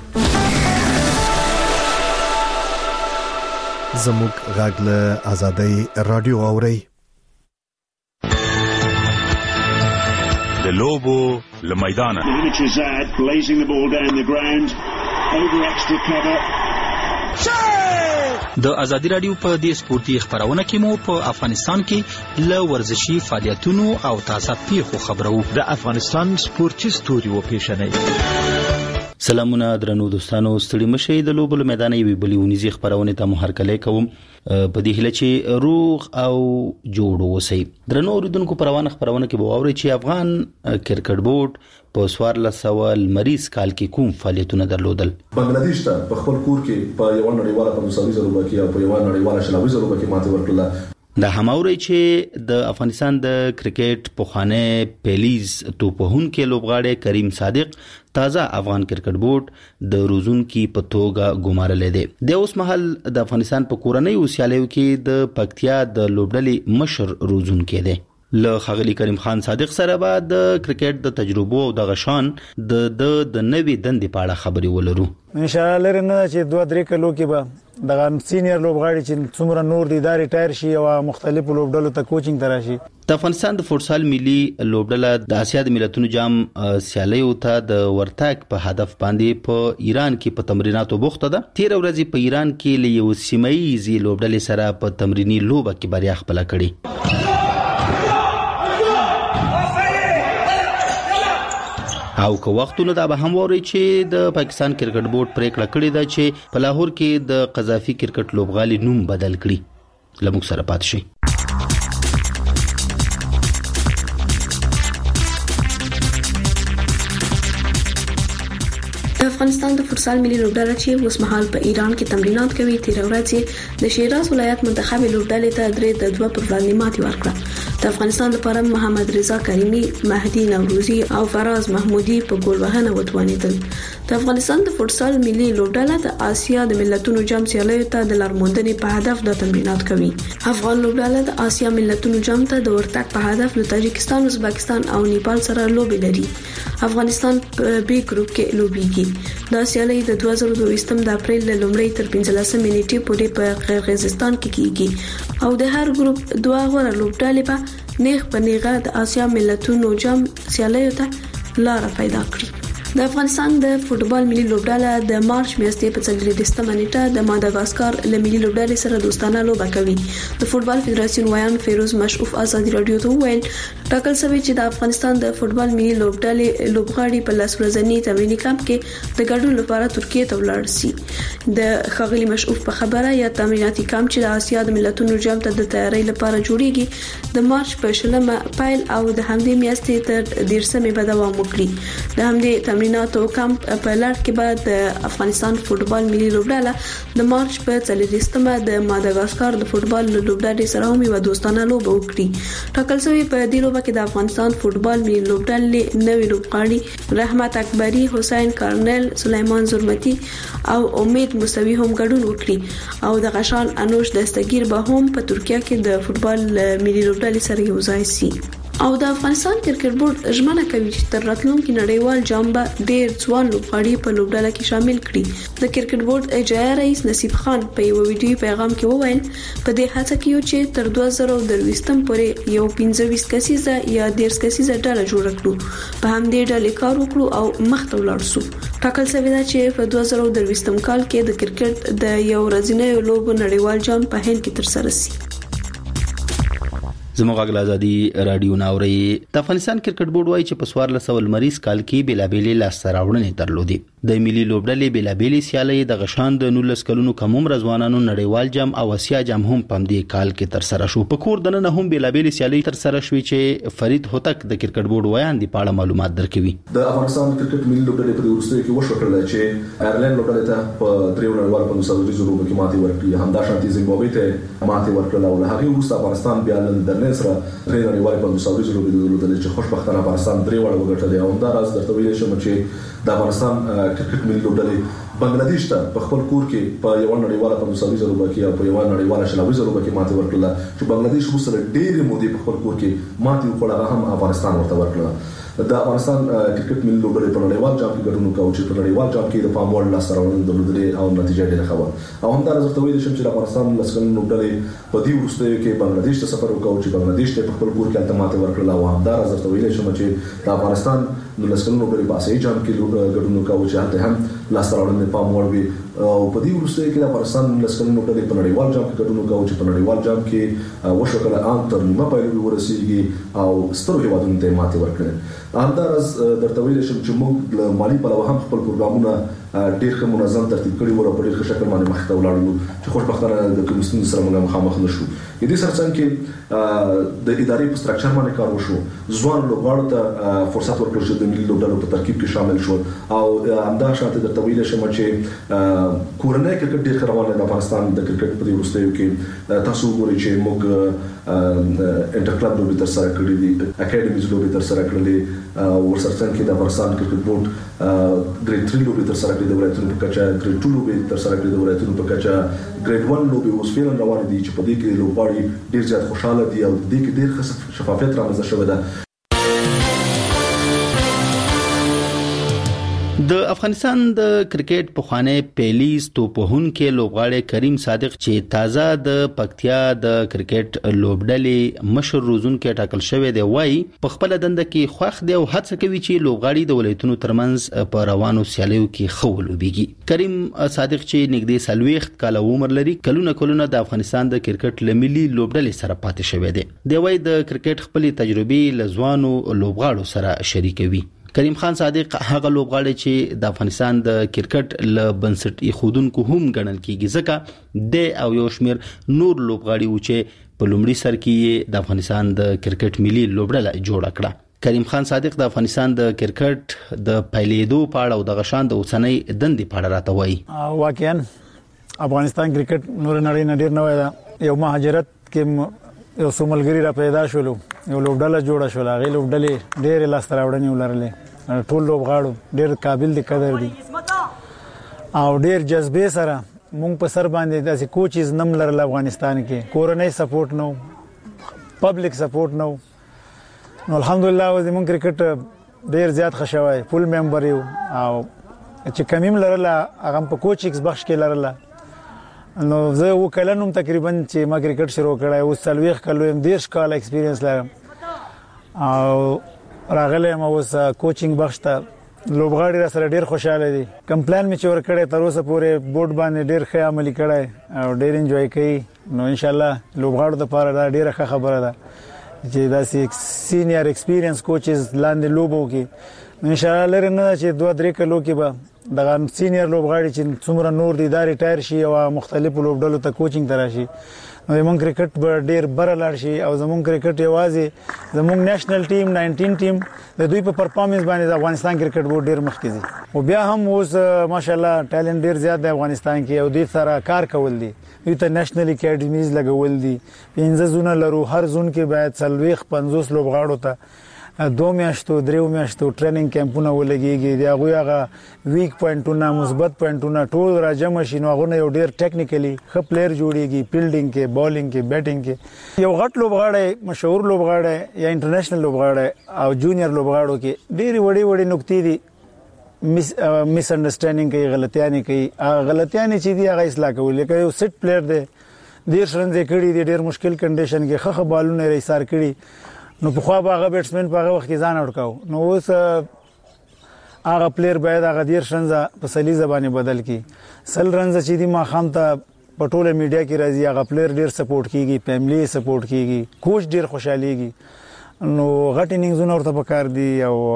زموږ غږ له آزادۍ رادیو اوري. د لوبو له میدانه د آزادۍ رادیو په دې سپورتي خبرونه کې مو په افغانستان کې له ورزشي فعالیتونو او تازه پیښو خبرو. د افغانستان سپورتي ستوري و پیښنې. سلامونه درنو دوستانو، ستړي مشي د لوبو له میدان یوې بلې ونیزي خبرونه ته مو هرکلی کوم په دې هله چې روغ او جوړ اوسئ. درنو اوریدونکو پروانه خبرونه کې به اورئ چې افغان کرکټ بورډ په 1400 مریض کال کې کوم فعالیتونه درلودل. بنگلاديش ته په خپل کور کې په یو نړیواله 500 زره روپۍ او په یو نړیواله 100 زره روپۍ ماته ورکړه. د هماوري چې د افغانستان د کرکټ پوخانه پیلیز توپهونکو لوبغاړي کریم صادق تازه افغان کرکټ بورډ د روزونکو په توګه ګمارل دي. د اوس مهال د افغانستان په کورنۍ اوسیالیو کې د پکتیا د لوبډلې مشر روزونکو دي. له خغلی کریم خان صادق سره بعد کرکټ د تجربو او د غشان د نوې دندې په اړه خبري ولرو. ان شاء الله لرنه چې 2-3 کلو کې به د سینیئر لوبغاړي چې څومره نور دي دا ریټایر شي او مختلفو لوبډلو ته کوچینګ تراشي. د افغانستان د فوټسال ملي لوبډله د اسیا د ملتونو جام سیالیو ته د ورتګ په هدف باندې په ایران کې په تمریناتو بوخته ده. 13 ورځې په ایران کې له یو سیمایي لوبډلې سره په تمرینی لوبه کې بریا خپل کړې. او که وختونه دا به هم ووري چې د پاکستان کرکټ بورډ پریکړه کړې ده چې په لاهور کې د قذافي کرکټ لوبغالي نوم بدل کړي. لموږ سره پات شي. افغانستان د فوټسال ملي لوبډله چې اوس مهال په ایران کې تمرینات کوي 13 ورځې د شیراز ولایت منتخب لوبډلې ته 3-2 پر وړاندې ماتې ورکړه. د افغانستان لپاره محمد رضا کریمی، مهدی نوروزی او فراز محمودی په ګول وهنه وتوانیدل. د افغانستان د فوټسال ملي لوبډله د آسیا د ملتونو جام سیالیو ته د لارموندنې په هدف د تمرینات کوي. افغان لوبډله د آسیا ملتونو جام ته د ورتګ په هدف له تاجکستان، ازبکستان او نیپال سره لوبې لري. افغانستان په بي ګروپ کې لوبيږي. دا سیالي د 2022 د اپریل له لومړۍ تر 15 نیټې پورې په قرغیزستان کې کیږي او د هر ګروپ 2 غوړه لوبډلې په نیغ په نیغه د آسیا ملتونو جام سیالیو ته لار پیدا کړي. د افغانستان د فوټبال ملي لوبډله د مارچ میاشتې په 30 نیټه د ماداګاسکار له ملي لوبډلې سره دوستانه لوبه کوي. د فوټبال فدراسیون وایان فیروز مشعوف ازادي رادیو ته وویل ټاکل شوی چې د افغانستان د فوټبال ملي لوبډلې لوبغاړي په لاس ورځنی تمرینی کمپ کې د ګډون لپاره ترکیه ته ولاړ شي. د خغلی مشعوف په خبره یا تمریناتي کمپ چې د آسیا د ملتونو جام ته د تیاری لپاره جوړیږي د مارچ په 20 پیل او د همدې میاشتې تر 13 به دوام وکړي. د همدې تمریناتو کمپ په لړ کې بعد د افغانستان فوټبال ملي لوبډله د مارچ په 30 د ماداګاسکار د فوټبال لوبډلې سره هم یو دوستانه لوبه وکړي. ټاکل شوی په دې لوبه کې د افغانستان فوټبال ملي لوبډلې نوې لوبغاړي رحمت اکبری، حسین کارنل، سلیمان زرمتی او امید موسوی هم ګډون وکړي او د غشان انوش دستگیر به هم په ترکیه کې د فوټبال ملي لوبډلې سره یو ځای شي. او د افغانستان کرکټ بورډ ژمنه کوي چې تر راتلونکي نړیوال جام به ډېر ځوان لوبغاړي په لوبډله کې شامل کړي. د کرکټ بورډ اجرایي رئیس نصیب خان په یو ویډیو پیغام کې وویل په دې هڅه کې یو چې تر 2023 پورې یو 15 کسیزه یا 10 کسیزه ډله جوړ کړو. په همدې ډلې کار وکړو او مخ ته ولاړ شو. ټاکل شوی دی چې په 2023 کال کې د کرکټ د یو ورځنی لوبو نړیوال جام په هند کې ترسره شي. زموږ غږ ازادي رادیو ناوړي. د افغانستان کرکټ بورډ وایي چې په 1400 مریض کال کې بیلابېلې لاسته راوړنې درلودې. د ملي لوبډلې بیلابېلې سیالۍ د غشان د 19 کلونو کم عمر ځوانانو نړیوال جام او اسیا جام هم په دې کال کې ترسره شو. په کور دننه هم بیلابېلې سیالۍ ترسره شوې چې فرید هوتک د کرکټ بورډ وایان دی په اړه معلومات درکوي. د افغانستان کرکټ ملي لوبډلې په وروستیو کې وشوکړل چې آیرلند لوبډلې ته په 3 نړیوال 500 لوبو کې ماتې ورکړه. همدا شانتي زیمبابوې ته ماتې ورکړه او له هغه وروسته افغانستان بیا د سره نړیوال 500 لوبې درلودل چې خوشبختانه افغانستان 3 وړ وګټل. او همدا راز درته ویل شم چې د افغانستان کرکټ ملي لوبډلې بنگلاديش ته په خپل کور کې په یو نړیوال 500 لوبه کې او په یو نړیوال شلوي لوبه کې ماتې ورکړه چې بنگلاديش سره ډېر مودې په خپل کور کې ماتې وکړه. هم افغانستان ورته ورکړه. د افغانستان کرکټ ملي لوبډلې په نړیوال جام کې ګډون وکاو چې په نړیوال جام کې د پام وړ لاسته راوړنې درلودلې او نتیجه ډېره ښه وه. او همدا راز ورته ویل شم چې د افغانستان لسکن لوبډلې په دې وروستیو کې بنگلاديش ته سفر وکاو چې بنگلاديش ته په خپل کور کې الته ماتې ورکړه. او همدا راز ورته ویل شم چې د افغانستان لسکن لوبډلې په اسیا جام کې ګډون وکاو چې هلته هم لاسته راوړنې پام وړ وي. او په دې وروستیو کې د افغانستان لسکن لوبډلې په نړیوال جام کې ګډون وکاو چې په نړیوال جام کې وشوکړه ان تر نیمه پایلو ورسیږي او سترو هیوادونو ته ماتې ورکړه. همدا راز درته ویل شم چې موږ له مالی پلوه هم خپل پروګرامونه ډېر ښه منظم ترتیب کړي وو او په ډېر ښه شکل باندې مخ ته ولاړو چې خوشبختانه د کمیسیون سره موږ مخامخ نشو. دې سرڅنګ کې د ادارې په سټرکچر باندې کار وشو. ځوان لوبغاړو ته فرصت ورکړل شو د ملي لوبډلو په ترکیب کې شامل شو. او همدا شانته درته ویل شم چې کورنۍ کرکټ ډېر روان دی. د افغانستان د کرکټ په وروستیو کې تاسو ګورئ چې موږ انټر کلب لوبې ترسره کړې دي، اکیډمیز لوبې ترسره کړلې او ورسره څنګه د افغانستان کرکټ بورډ ګریډ 3 لوبې ترسره کړې کړې د ولایتونو په کچه ګریډ 2 لوبې تر سره کړې د ولایتونو په کچه ګریډ 1 لوبې اوس فعلا روان دي چې په دې کې لوبغاړي ډیر زیات خوشاله دي او د دې کې ډیر شفافیت رامنځته شوی دی. د افغانستان د کرکټ پخوانی پیلیز توپهونکو لوبغاړی کریم صادق چې تازه د پکتیا د کرکټ لوبډلې مشر روزونکو ټاکل شوی دی وایي په خپل دنده کې خوښ دی او هڅه کوي چې لوبغاړي د ولایتونو ترمنځ په روانو سیالیو کې ښه ولوبېږي. کریم صادق چې نږدې 40 کال عمر لري کلونه د افغانستان د کرکټ لملي لوبډلې سره پاتې شوی دی. دی وایي د کرکټ خپل تجربې لزوانو لوبغاړو سره شریکوي. کریم خان صادق هغه لوبغاړی چې د افغانستان د کرکټ ل بنسټ ایښودونکو هم ګڼل کیږي ځکه د او یو شمیر نور لوبغاړي و چې په لومړي سر کې د افغانستان د کرکټ ملي لوبډله جوړه کړه. کریم خان صادق د افغانستان د کرکټ د پیلېدو په اړه او د غشان د اوسنۍ دندې په اړه راته وایي. واقعا افغانستان کرکټ نور نړۍ نه ډیر نوې ده. یو مهاجرت کې یو سوملګری را پیدا شولو یو لوبډله جوړه شول. هغه لوبډلې ډېر لاس راوړنې ولرلې. ټول لوبغاړو ډېر قابل دي قدر دي او ډېر جذبه سره مونږ په سر باندې داسې کوچز نم لرل. افغانستان کې کورنۍ سپورټ نو پبلک سپورټ نو نو الحمدلله زموږ کرکټ ډېر زیات خوشاوي فول ممبر یو او چې کمیم لرل هغه په کوچینګز بخش کې لرل. نو زه وکړم تقریبا چې ما کرکټ شروع کړای او 30 کلو 10 کال ایکسپیرینس لرم او راغله ما اوس کوچینګ بخش ته لوبغاړي را سره ډیر خوشاله دي. کمپلین می چور کړي تر اوسه پورې بورډ باندې ډیر ښه عملي کړي او ډیر انجوای کوي. نو ان شاء الله لوبغاړو د پاره دا ډیره ښه خبره ده چې داسې سینیئر ایکسپیرینس کوچز لاندې لوبو کې ان شاء الله لري نه چې 2-3 کلو کې به دغه سینیئر لوبغاړي چې څومره نور دي دا ریټایر شي او مختلفو لوبډلو ته کوچینګ تراشي. نو زموږ کرکټ به ډیر بره لاړ شي او زموږ کرکټ یوازې زموږ نېشنل ټیم 19 ټیم د دوی په پرفارمنس باندې د افغانستان کرکټ بورډ ډیر مخکې دي او بیا هم اوس ماشاءالله ټالنت ډیر زیات دی افغانستان کې او دوی سره کار کول دي. دوی ته نېشنل اکیډمیز لګول دي. 15 زونه لرو. هر زون کې باید 40-50 لوبغاړو ته 2 میاشتو 3 میاشتو ټریننګ کیمپونه ولګيږي. دی هغه ویک پوینټونه مثبت پوینټونه ټول راجمع شي. نو هغه یو ډیر ټیکنیکلی ښه پلیئر جوړیږي فیلډینګ کې بالینګ کې بیټینګ کې. یو غټ لوبغاړی مشهور لوبغاړی یا انټرنیشنل لوبغاړی او جونیئر لوبغاړو کې ډېری وړي نقطې دي. میس انډرستانډینګ کوي غلطیانې کوي. غلطیانې چې دی هغه اصلاح کوي. لکه یو سیټ پلیئر دی ډیر شرنځ کړي دي ډیر مشکل کنډیشن کې خخ بالونه ریسار کړي. نو په خوا هغه بیټسمن په هغه وخت کې ځان اورکاو. نو اوس هغه پلیئر باید هغه ډیر شرنځ په سلی زبانه بدل کی. سل رنز چې دی ما خام ته په ټوله میډیا کې راځي. هغه پلیئر ډیر سپورټ کیږي فیملی سپورټ کیږي کوچ ډیر خوشاليږي. نو غټ اننګزونه ورته پکار دي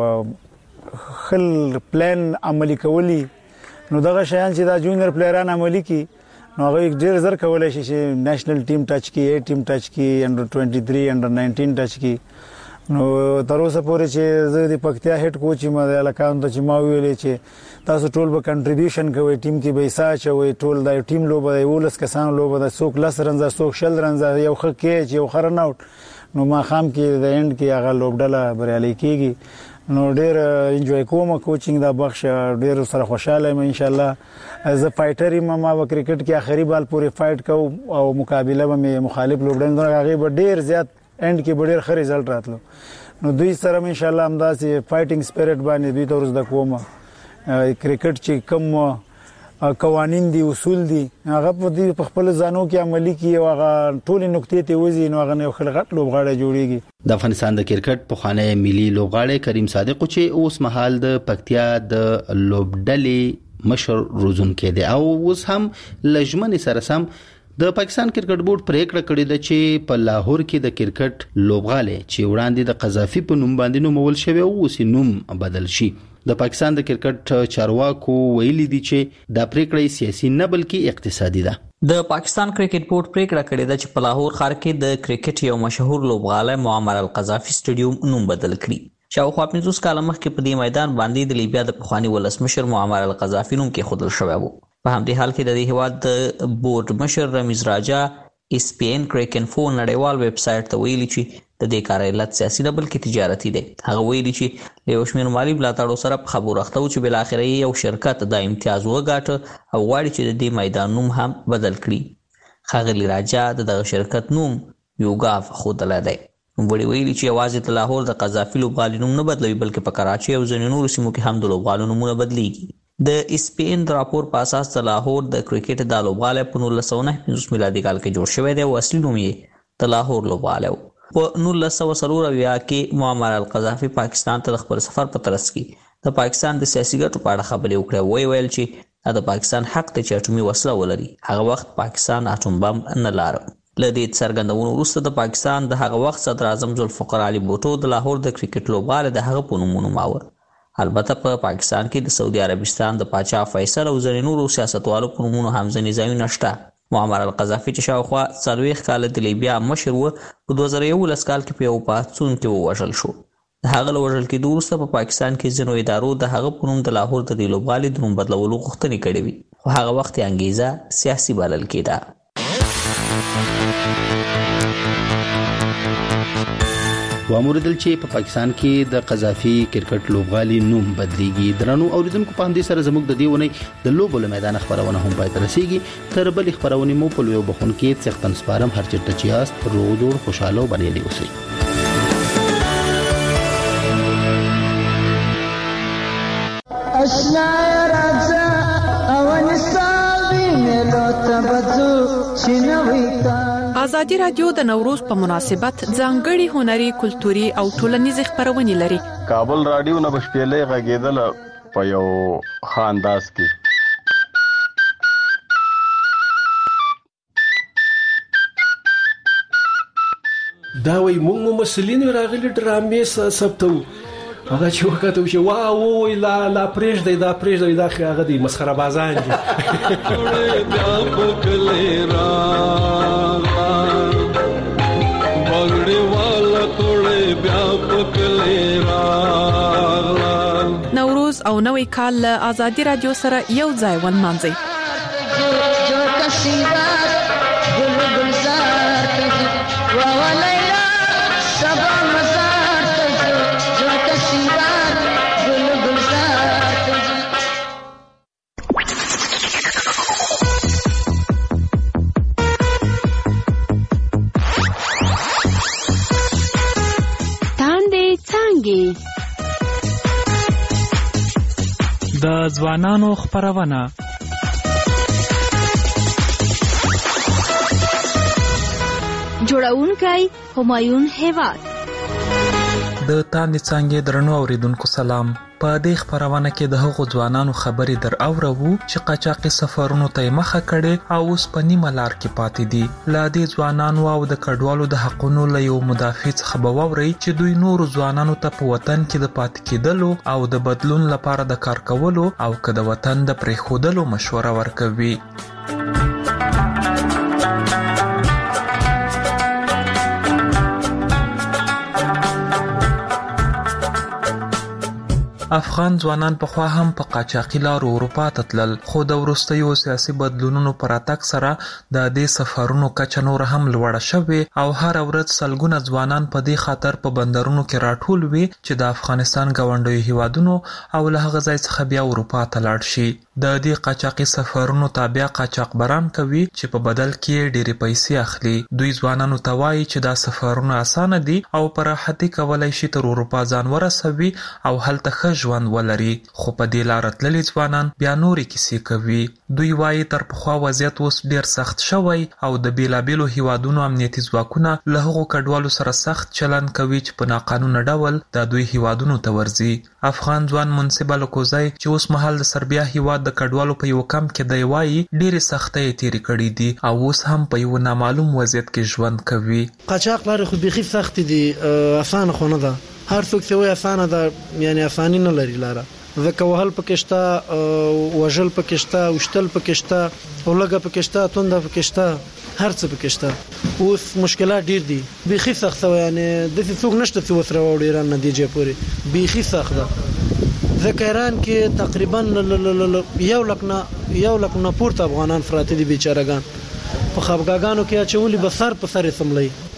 او خل پلان عملی کولی. نو دغه شیان چې دا جونیئر پلیئران عملی کی نو هغه ډیر زر کولای شي چې نېشنل ټیم ټچ کی A ټیم ټچ کی انډر 23 انډر 19 ټچ کی. نو تر اوسه پورې چې زه د پکتیا هډ کوچ ما د الکان ته چې ما ویلې چې تاسو ټول به کنټریبیوشن کوئ ټیم کې به حصہ چوي. ټول د ټیم لوبه دی ولس کسان لوبه د سوک لس رنځه سوک شل رنځه یو خ کې یو خرن اوټ. نو ما خام کې د اند کې هغه لوبډله بریالي کیږي. نو ډیر انجوای کوم کوچینګ دا بخش ډیر سره خوشاله یم ان شاء الله. از ا فایټر ما و کرکټ کې اخري بال پورې فایټ کو او مقابله به مخالف لوبډل هغه به ډیر زیات اند کې ډیر ښه رزلټ راتلو. نو دوی سره ان شاء الله همداسې فایټینګ سپیرټ باندې دوی تورز د کوم کرکټ چې کوم قوانین دي اصول دي هغه په دې په خپل ځانو کې عملي کی او هغه ټول نقطې ته وځي. نو هغه یو خلغت لوبغاړی جوړیږي. د افغانستان د کرکټ په خانه ملي لوبغاړی کریم صادق چې اوس مهال د پکتیا د لوبډلې مشر روزونکو دی او اوس هم لجمن سره سم د پاکستان کرکټ بورډ پریکړه کړې ده چې په لاهور کې د کرکټ لوبغاړي چې وړاندې د قذافي په نوم باندې نومول شوی او اوس نوم بدل شي. د پاکستان د کرکټ چارواکو ویلي دي چې دا پریکړه سیاسي نه بلکې اقتصادي ده. د پاکستان کرکټ بورډ پریکړه کړې ده چې په لاهور ښار کې د کرکټ یو مشهور لوبغاړی معمر القذافي سټیډیوم نوم بدل کړي. شاوخوا 50 کال مخکې په دې میدان باندې د لیبیا د پخوانی ولسمشر معمر القذافي نوم کې خودل شوی و. په همدې حال کې د دې هیواد د بورډ مشر رمیز راجا ESPN کرکټ انفو نړیوال ویب سټ ته ویلي چې د دې کار علت سیاسي نه بلکې تجارتي دی. هغه ویلي چې له یو شمېر مالي ملاتړو سره په خبرو اخته و چې بالاخره یو شرکت د امتیاز وګاټه او غواړي چې د دې میدان نوم هم بدل کړي. ښاغلي راجا دغه شرکت نوم یوګاف ښودلی دی. نوموړي ویلي چې یوازې د لاهور د قذافي لوبغالي نوم نه بدلوي بلکې په کراچۍ او ځینو نورو سیمو کې هم د لوبغالو نومونه بدلیږي. د SPN د راپور په اساس د لاهور د کرکټ د لوبغالی په 1959 میلادي کال کې جوړ شوی دی او اصلي نوم یې د لاهور لوبغالی و. په 1940 کې معمر القذافي پاکستان ته د خپل سفر په ترڅ کې د پاکستان د سیاسي ګټو په اړه خبرې وکړې. ویل چې د پاکستان حق دی چې اټومي وسله ولري. هغه وخت پاکستان اټوم بم نه لاره. له دې څرګندونو وروسته د پاکستان د هغه وخت صدر اعظم ذوالفقار علي بوټو د لاهور د کرکټ لوبغالی د هغه په نوم ونوماوه. البته په پاکستان کې د سعودي عربستان د پاچا فیصل او ځینې نورو سیاستوالو په نومونو هم ځینې ځایونه شته. معمر القذافي چې شاوخوا 40 کاله د لیبیا مشر و په 2011 کال کې په یو پاڅون کې ووژل شو. د هغه له وژل کېدو وروسته په پاکستان کې ځینو ادارو د هغه په نوم د لاهور د دې لوبغالي د نوم بدلولو غوښتنې کړې وي خو هغه وخت یې انګیزه سیاسي بلل کېده. واموردل چې په پاکستان کې د قذافي کرکټ لوبغالي نوم بدلیږي. درنو اوریدونکو په همدې سره زموږ د دې ونې د لوبو له میدان خبرونه هم پای ته رسیږي. تر بلې خبرونه مو په لویو بخون کې څښتن سپارم هر چیرته چې یاست روغ جوړ خوشاله او بریالي اوسئ. اشنا راځه او نستاوینه لو تبځو شنوي. ازادي رادیو د نوروز په مناسبت ځانګړي هنري کلتوري او ټولنیز خبرونه لري. کابل رادیو نه بشپېلې غږیدل په یو خانداس کې. دا وای موږ مسلین راغلي ډرامې ثبتو. هغه چې وکړو چې واو لا پرېږدي دا پرېږدي دا هغه دی مسخره بازان دي. بیا پکلې را بغړې والا ټوله بیا پکلې را. نوروز او نوې کال له ازادي رادیو سره یو ځای ونمانځي. جو کسینګار ګل ګلزار ته وولیلا سبا مزار ته جو کسینګار ګل ګلزار ته. د ځوانانو خبرونه جوړونکي همایون هیواد. د تاندې څنګه درنو اوریدونکو سلام. په دې خبرونه کې د هغو ځوانانو خبرې در اورو چې قاچاقي سفرونو ته مخه کړي او اوس په نیمه لار کې پاتې دي. لا دې ځوانانو او د کډوالو د حقونو له یو مدافع څخه بووري چې دوی نور ځوانانو ته په وطن کې د پاتې کېدلو او د بدلون لپاره د کار کولو او که د وطن د پرېښودلو مشوره ورکوي. افغان ځوانان په خوا هم په قاچاقي لارو اروپا ته تلل خو د وروستیو سیاسي بدلونونو پر اتک سره د دې سفرونو کچه نور هم لوړه شوې او هر ورځ سلګونه ځوانان په دې خاطر په بندرونو کې راټول وي چې د افغانستان ګاونډیو هیوادونو او له هغه ځای څخه بیا اروپا ته لاړ شي. د دې قاچاقي سفرونو تابع قاچاقبران کوي چې په بدل کې ډېرې پیسې اخلي. دوی ځوانانو ته وایي چې دا سفرونه اسانه دي او په راحتي کولای شي تر اروپا ځان ورسوي او هلته ښه ژوند ولري. خو په دې لار تللي ځوانان بیا نورې کیسې کوي. دوی وایي تر پخوا وضعیت اوس ډېر سخت شوی او د بیلابیلو هیوادونو امنیتي ځواکونه له هغو کډوالو سره سخت چلند کوي چې په ناقانونه ډول د دوی هیوادونو ته ورځي. افغان ځوان منصب الکوزی چې اوس مهال د سربیا هیواد د کډوالو په یو کمپ کې دی وایي ډېرې سختۍ تېرې کړې دي او اوس هم په یو نامعلوم وضعیت کې ژوند کوي. قاچاق لارې خو بیخي سختې دي، اسانه خو نه ده. هر څوک چې وایي اسانه ده یعنی اساني نه لري لاره. ځکه وهل پکې شته، وژل پکې شته، وشتل پکې شته، اولګه پکې شته، تونده پکې شته، هر څه پکې شته. اوس مشکلات ډېر دي، بیخي سخت و. یعنی داسې څوک نشته چې وسره وړي ایران نتیجه پورې بیخي سخت ده. ځکه ایران کې تقریبا یو لک نه پورته افغانان پراته دي بیچارهګان. په خفګانو کې اچولي به سر په سر سملي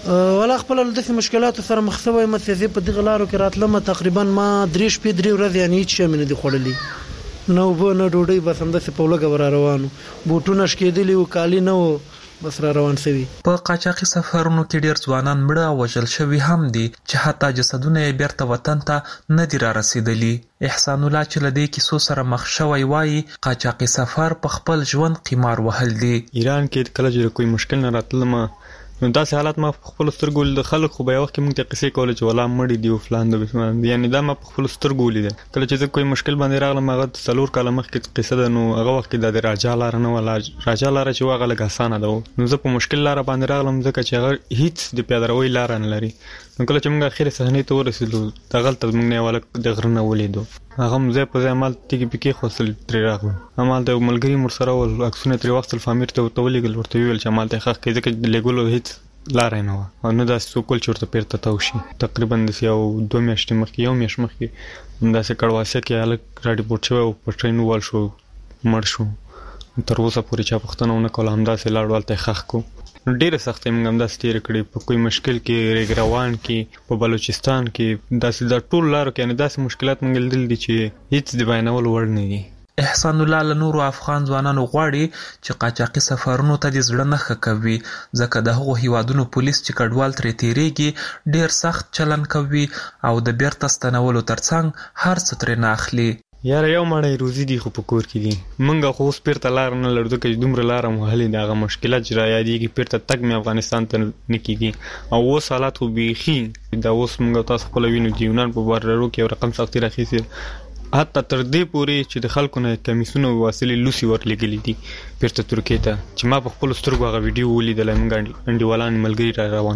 ولا خپل د مشکلاتو سره مخ شوی مته په دغه لارو کې راتلم تقریبا ما 3 شپې 3 ورځې یعنی هیڅ شي مې نه خوړلې نو به نه ډوډۍ بس هم د په لګ روانو بوټونه شکېدلی او کالی نه بس را روان شوی. په قاچاقي سفرونو کې ډیر ځوانان مړه او وژل شوي هم دي چې حتی جسدونه یې بیرته وطن ته نه دي را رسیدلي. احسان الله چې له دې کیسو سره مخ شوی وایي قاچاقي سفر په خپل ژوند قمار وهل دي. ایران کې کله چې کوئی مشکل نه راتلم نو داسې حالات ما په خپل سترګو د خلک خو به یو وخت کې موږ ته قصې کولې چې ولا مړي دي او فلان د یعنی دا ما په خپل سترګو ولیدل. کله چې زه کوئی مشکل باندې راغلم هغه 4 کاله مخکې قصه ده نو هغه وخت کې د راجا لار نه ولا راجا لار چې هغه لږ اسانه ده نو زه په مشکل لار باندې راغلم ځکه چې هغه هیڅ د پیادروي لار نه لري. نو کله چې موږ اخر صحنې ته ورسېدو دا غلطه موږ نه ولا د غرنه ولیدو هغه مزه په عمل تیګي پکې خپل تر راغلو عمل د ملګری مرسره ول اکسونه تر وخت الفامیر ته تولېګل ورته ویل چې عمل ته حق کې ځکه لګولو هیڅ لار نه و او نو دا سوکول چورته پیرته تاوشي تقریبا د یو 2 میاشتې مخکې یو میاشت مخکې دا څه کړواسه کې الګ راډي پورت شو او په ټرین وال شو مړ شو تر اوسه پورې چا پښتنه ونه کول هم دا سه لاړ ولته خخ کو ډیره سخت موږ هم دا ستیر کړی په کوئی مشکل کې ریګروان کې په بلوچستان کې دا سه د ټول لارو کې نه داسې مشکلات موږ لیدل دي چې هیڅ دی بیانول وړ نه دي. احسان الله له نورو افغان ځوانانو غواړي چې قاچاقي سفرونو ته د زړه نه ښه کوي ځکه د هغو هیوادونو پولیس چې کډوال ترې تیریږي ډیر سخت چلن کوي او د بیرته ستنولو ترڅنګ هر څه ترې نه اخلي. یاره یو مړی روزي دي خو په کور کې دي منګه خو اوس پیرته لار نه لرو چې دومره لار مهلي دغه مشکلات چې را یادېږي پیرته تک مې افغانستان ته نکېږي او اوس حالات خو بیخي دا اوس موږ تاسو خپل وینو چې یونان په باررو کې رقم سختي راخیسي حتی تر دې پورې چې د خلکو نه کمیسونه واسلې لوسی ورلګلې دي پیرته ترکیه ته چې ما په خپل سترګو هغه ویډیو ولیدل موږ انډیوالان ملګری را روان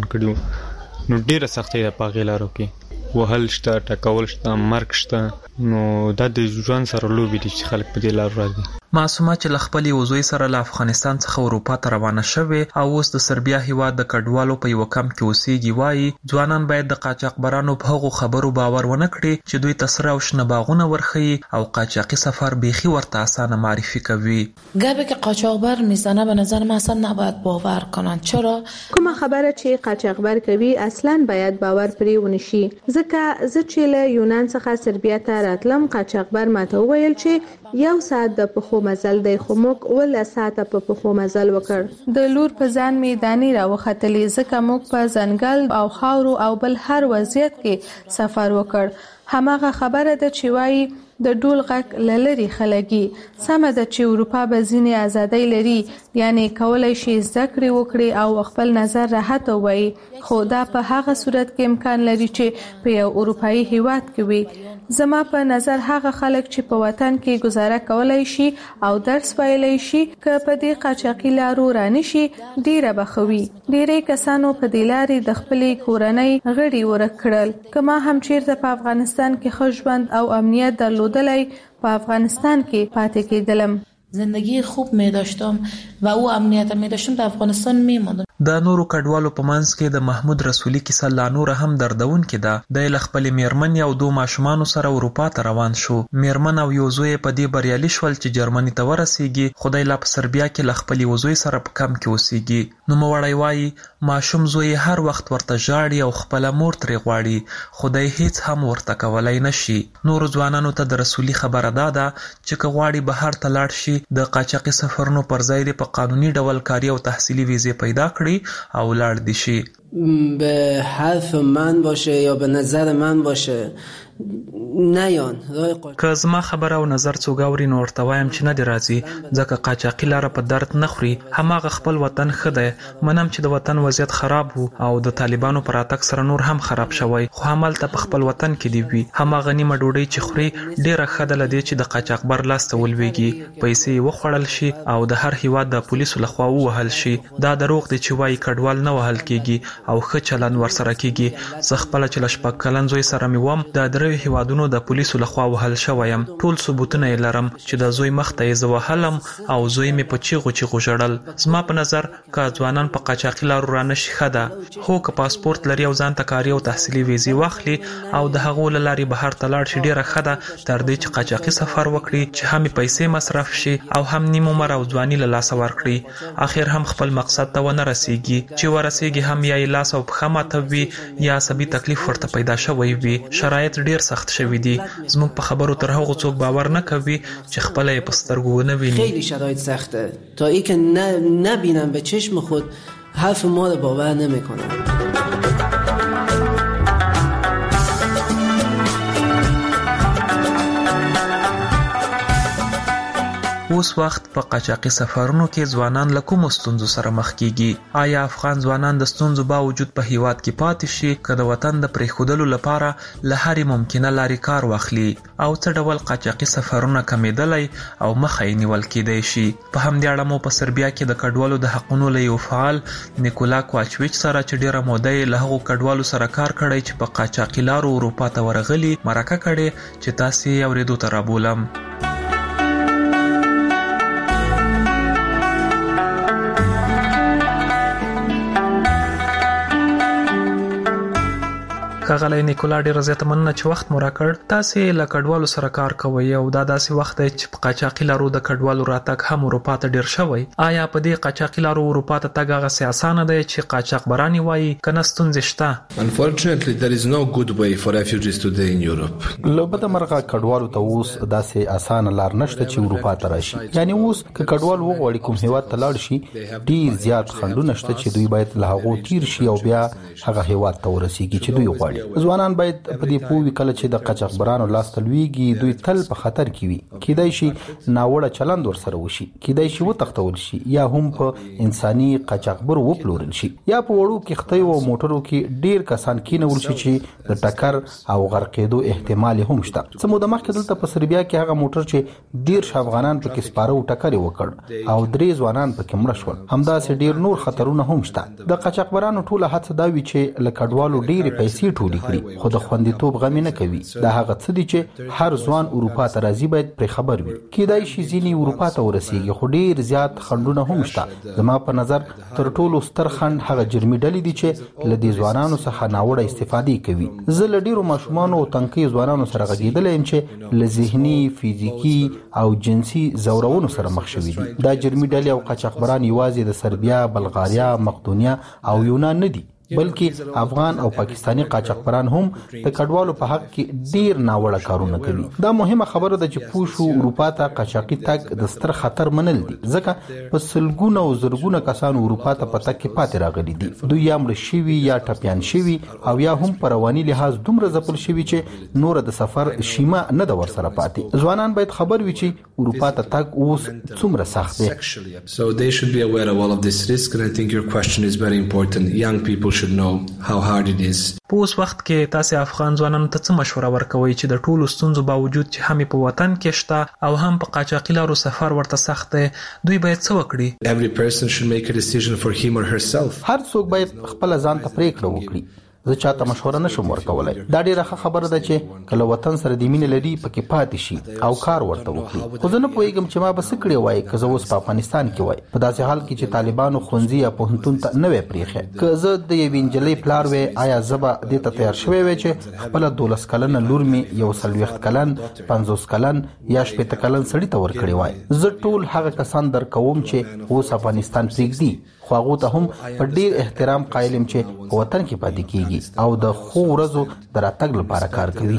کړو نو ډیره سختي ده په غیلارو کې وهل شته ټکول شته مرګ شته نو دا د ژوند سره لوبي دي چې خلک په دې لار راځي. معصومه چې له خپل وزوی سره له افغانستان څخه اروپا ته روانه شوه او اوس د سربیا هیواد د کډوالو په یو کم کې اوسېږي وایي ځوانان باید د قاچاقبرانو په هغو خبرو باور ونه کړي چې دوی تسره او شنه باغونه ورخي او قاچاقي سفر بیخي ورته اسانه معرفی کوي. گپی که قاچاقبر میزنه به نظر من اصلا نباید باور کنن. چرا؟ کومه خبره چې قاچاقبر کوي اصلا باید باور پرې ونشي ځکه زه چې له یونان څخه سربیا ته راتلم قاچاقبر ماته وویل چې یو ساعت د پخو مزل دی خو موږ ول ساعت په پخو مزل وکړ د لور په ځان میداني را وختلې ځکه موږ په ځنګل او خاورو او بل هر وضعیت کې سفر وکړ. هماغه خبره ده چې وایي د ډول غک لری خلګي سمه ده چې اروپا به ځینې ازادۍ لري یعنی کولای شي زده کړې وکړي او خپل نظر راحت وایي خو دا په هغه صورت کې امکان لري چې په یو اروپאי هیواد کې وي. زما په نظر هغه خلک چې په وطن کې گزاره کولای شي او درس ویلای شي که په دې قاچاقي لارو رانه شي ډیره بخوي. ډیرې کسانو په دې لارې د خپلې کورنۍ غړي ورکړل. کما هم چیرته په افغانستان کې ښه ژوند او امنیت درلودلای په افغانستان کې پاتې کېدلم. زندگی خوب می داشتم و او امنیت می داشتم در افغانستان می ماندم. د نورو کډوالو په منځ کې د محمود رسولي کیسه لا نور هم دردون کې ده. د خپل میرمن او 2 ماشومان سره اروپا ته روان شو. میرمن او یو زوی په دې بریالي شول چې جرمني ته ورسیږي. خدای لا په سربیا کې خپل وزوی سره په کم کې اوسېږي. نو موړی وایي ماشوم زوی هر وخت ورته ژاړي او خپل مور ترې غواړي. خدای هیڅ هم ورته کولای نشي. نور ځوانانو ته د رسولي خبره ده چې غواړي بهر ته لاړ شي د قاچاقي سفرونو پر ځای په قانوني ډول کاري او تحصیلي ویزه پیدا کړي او لاړ دي شي. به حرف من باشه یا به نظر من باشه نیان که زما خبره او نظر څوک اوري نو ورته وایم چې نه دی راځي ځکه قاچاقي لاره په درد نه خوري. هماغه خپل وطن ښه دی. منم چې د وطن وضعیت خراب وو او د طالبانو پر اتک سره نور هم خراب شوی خو همالته په خپل وطن کې دی وي. هماغه نیمه ډوډۍ چې خوري ډیره ښه ده لدې چې د قاچاقبر لاس ته ولويږي پیسې وخوړل شي او د هر هیواد د پولیسو لخوا ووهل شي. دا دروغ دی چې وایي کډوال نه وهل کیږي او ښه چلن ورسره کیږي. زه خپل چې لشپک کلن زوی سره مې وم د دریو هیوادونو د پولیسو لخوا وهل شویم. ټول ثبوتونه یې لرم چې د زوی مخ ته یې زه وهلم او زوی مې په چیغو ژړل. زما په نظر که ځوانان په قاچاقي لارو رانشي ښه ده. هو که پاسپورت لري او ځان ته کاري او تحصیلي ویزې واخلي او د هغو له لارې بهر ته لاړ شي ډېره ښه ده تر دې چې قاچاقي سفر وکړي چې هم پیسې مصرف شي او هم نیم عمر او ځواني له لاسه ورکړي. اخر هم خپل مقصد ته ونه رسیږي. چې ورسیږي هم یا یې لاس او پښه ماتوي یا عصبي تکلیف ورته پیدا شوی وي. شرایط ډېر سخت شوي دي. زموږ په خبرو تر هغو څوک باور نه کوي چې خپله یې په سترګو ونه ویني. خیلی شرایط سخته تا ای که نبینم به چشم خود حرف ما رو باور نمیکنم. اوس وخت په قاچاقي سفرونو کې ځوانان له کومو ستونزو سره مخ کیږي؟ آیا افغان ځوانان د ستونزو باوجود په هیواد کې پاتې شي که د وطن د پرېښودلو لپاره له هرې ممکنه لارې کار واخلي؟ او څه ډول قاچاقي سفرونه کمیدلی او مخه یې نیول کیدی شي؟ په همدې اړه مو په سربیا کې د کډوالو د حقونو له یو فعال نیکولا کوواچویچ سره چې ډېره موده یې له هغو کډوالو سره کار کړی چې په قاچاقي لارو اروپا ته ورغلي مرکه کړې چې تاسې یې اورېدو ته رابولم. ښاغلی نیکولا ډېره زیاته مننه چې وخت مو راکړ. تاسې له کډوالو سره کار کوئ او دا داسې وخت دی چې په قاچاقي لارو د کډوالو راتګ هم اروپا ته ډېر شوی. آیا په دې قاچاقي لارو اروپا ته تګ هغسې اسانه دی چې قاچاقبران یې وایي که نه ستونزې شته؟ Unfortunately, there is no good way for refugees today in Europe. له بده مرغه کډوالو ته اوس داسې اسانه لار نشته چې اروپا ته راشي. یعنی اوس که کډوال وغواړي کوم هیواد ته لاړ شي ډېر زیات خنډونه شته چې دوی باید له هغو تیر شي او بیا هغه هیواد ته ورسیږي چې دوی غواړي. ځوانان باید په دې پوه وي کله چې د قاچاقبرانو لاس ته لویږي دوی تل په خطر کې وي. کیدای شي ناوړه چلند ورسره وشي، کیدای شي وتښتول شي یا هم په انساني قاچاقبر وپلورل شي یا په وړو کښتیو او موټرو کې ډیر کسان کینول شي چې د ټکر او غرقېدو احتمال هم شته. څه موده مخکې دلته په سربیا کې هغه موټر چې ډیر افغانان پکې سپاره او ټکر وکړ او 3 ځوانان پکې مړه شول. همداسې ډیر نور خطرونه هم شته. د قاچاقبرانو ټوله هڅه دا وي چې له کډوالو ډیرې پیسې ټولې کړي خو د خوندیتوب غم نه کوي. دا هغه څه دي چې هر ځوان اروپا ته راځي باید پرې خبر وي. کیدای شي ځینې اروپا ته ورسیږي خو ډیر زیات خنډونه هم شته. زما په نظر تر ټولو ستر خنډ هغه جرمي ډلې دي چې له دې ځوانانو څخه ناوړه استفادې کوي. زه له ډیرو ماشومانو او تنکي ځوانانو سره غږیدلی یم چې له ذهني، فزیکي او جنسي زورونو سره مخ شوي دي. دا جرمي ډلې او قاچاقبران یوازې د سربیا، بلغاریا، مقدونیا او یونان نه دي بلکې افغان او پاکستانی قاچاقبران هم د کډوالو په حق کې ډیر ناوړه کارونه کوي. دا مهمه خبره ده چې پوه شو اروپا ته قاچاقي تګ د ستر خطر منل دي ځکه په سلګونه او زرګونه کسان اروپا ته په تګ کې پاتې راغلي دي. دوی یا مړه شوي یا ټپیان شوي او یا هم په رواني لحاظ دومره ځپل شوي چې نور د سفر شیمه نه ده ورسره پاتې. ځوانان باید خبر وي چې اروپا ته تګ اوس څومره سخت دی. So they should be aware of all of this risk and I think your question is very important. Young people should know how hard it is. په اوس وخت کې تاسو افغان ځوانانو ته څه مشوره ورکوي چې د ټولو ستونزو باوجود چې هم په وطن کې شته او هم په قاچاقي لارو سفر ورته سخت دی دوی باید څه وکړي؟ Every person should make a decision for him or herself. هر څوک باید خپل ځان ته پریکړه وکړي. زه چاته مشوره نشم ورکولای. دا ډیره ښه خبره ده چې کله وطن سره د مینې لري پکې پاتې شي او کار ورته وکړي. خو زه نه پوهیږم چې ما به څه کړی وای که زه اوس په افغانستان کې وای په داسې حال کې چې طالبانو ښوونځي یا پوهنتون ته نه وی پریښی. که زه د یوې نجلۍ پلار وی آیا زه به دې ته تیار شوی وی چې خپله 12 کلنه لور مې 40 کلن 50 کلن یا 80 کلن سړي ته ورکړی وای. زه ټول هغه کسان درکوم چې اوس افغانستان پرېږدي خو هغو ته هم په ډیر احترام قایل یم چې په وطن کې پاتې کیږي او د ښو ورځو د راتګ لپاره کار کوي.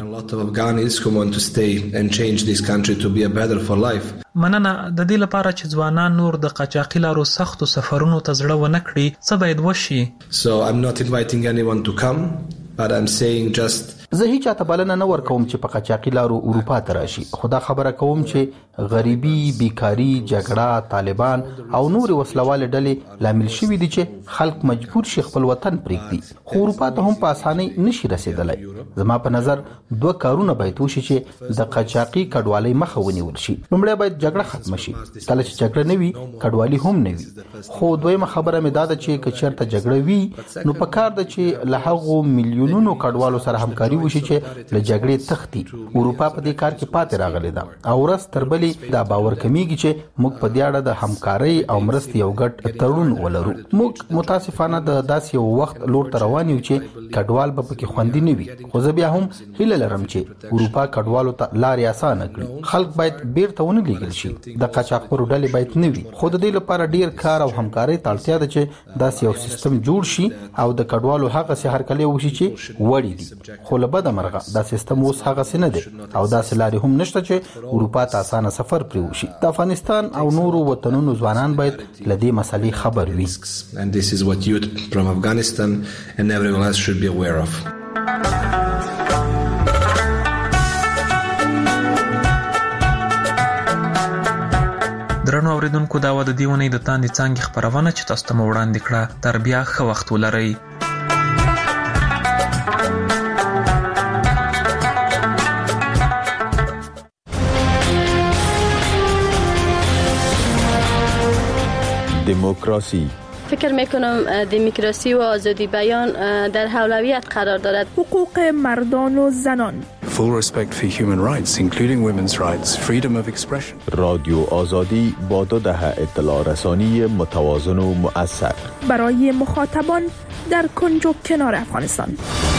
مننه. د دې لپاره چې ځوانان نور د قاچاقي لارو سختو سفرونو ته زړه ونه کړي څه باید وشي؟ So I'm not inviting anyone to come but I'm saying just زه هیڅ چاته بلنه نه ورکوم چې په قاچاقي لارو اروپا ته راشي. خدا خبره کوم چې غریبي، بیکاری، جګړه، طالبان او نور وسلواله ډلې لامل شوي دي چې خلک مجبور شي خپل وطن پرېږدي. خو اروپا ته هم په اسانۍ نشي رسیدلی. زما په نظر 2 کارونه باید وشي چې د قاچاقي کډوالۍ مخه ونیول شي. لومړی باید جګړه ختمه شي. کله چې جګړه نه وي کډوالي هم نه وي. خو دویمه خبره مې دا ده چې که چېرته جګړه وي نو پکار ده چې له هغو میلیونونو کډوالو سره همکاري وشي چې له جګړې تختی. اروپا په دې کار کې پاتې راغلی ده او ورځ تر بلې دا باور کمیږي چې موږ په دې اړه د همکارۍ او مرستې یو ګډ تړون ولرو. موږ متاسفانه د داسې یو وخت لور ته روان یو چې کډوال به پکې خوندي نه وي، خو زه بیا هم هیله لرم چې اروپا کډوالو ته لارې اسانه کړي. خلک باید بیرته ونه لیږل شي، د قاچاقبرو ډلې باید نه وي، خو د دې لپاره ډیر کار او همکارۍ ته اړتیا ده چې داسې یو سیستم جوړ شي او د کډوالو هغه سي هرکلی وشي چې وړي دي. خو له بده مرغه دا سیستم اوس هغه څه نه دی او داسې لارې هم نشته چې اروپا ته اسانه سفر پرې وشي. د افغانستان او نورو وطنونو ځوانان باید له دې مسلې خبر وي. And this is what youth from Afghanistan and everyone else should be aware of. درنو اوریدونکو دا و د دیونې د تاندې څنګه خبرونه چې تاسو ته وړاندې کړه. تر بیا ښه وخت ولرئ. دموکراسی. فکر میکنم دموکراسی و آزادی بیان در اولویت قرار دارد. حقوق مردان و زنان. Full respect for human rights, including women's rights, freedom of expression. رادیو آزادی با 2 دهه اطلاع رسانی متوازن و مؤثر برای مخاطبان در کنج و کنار افغانستان.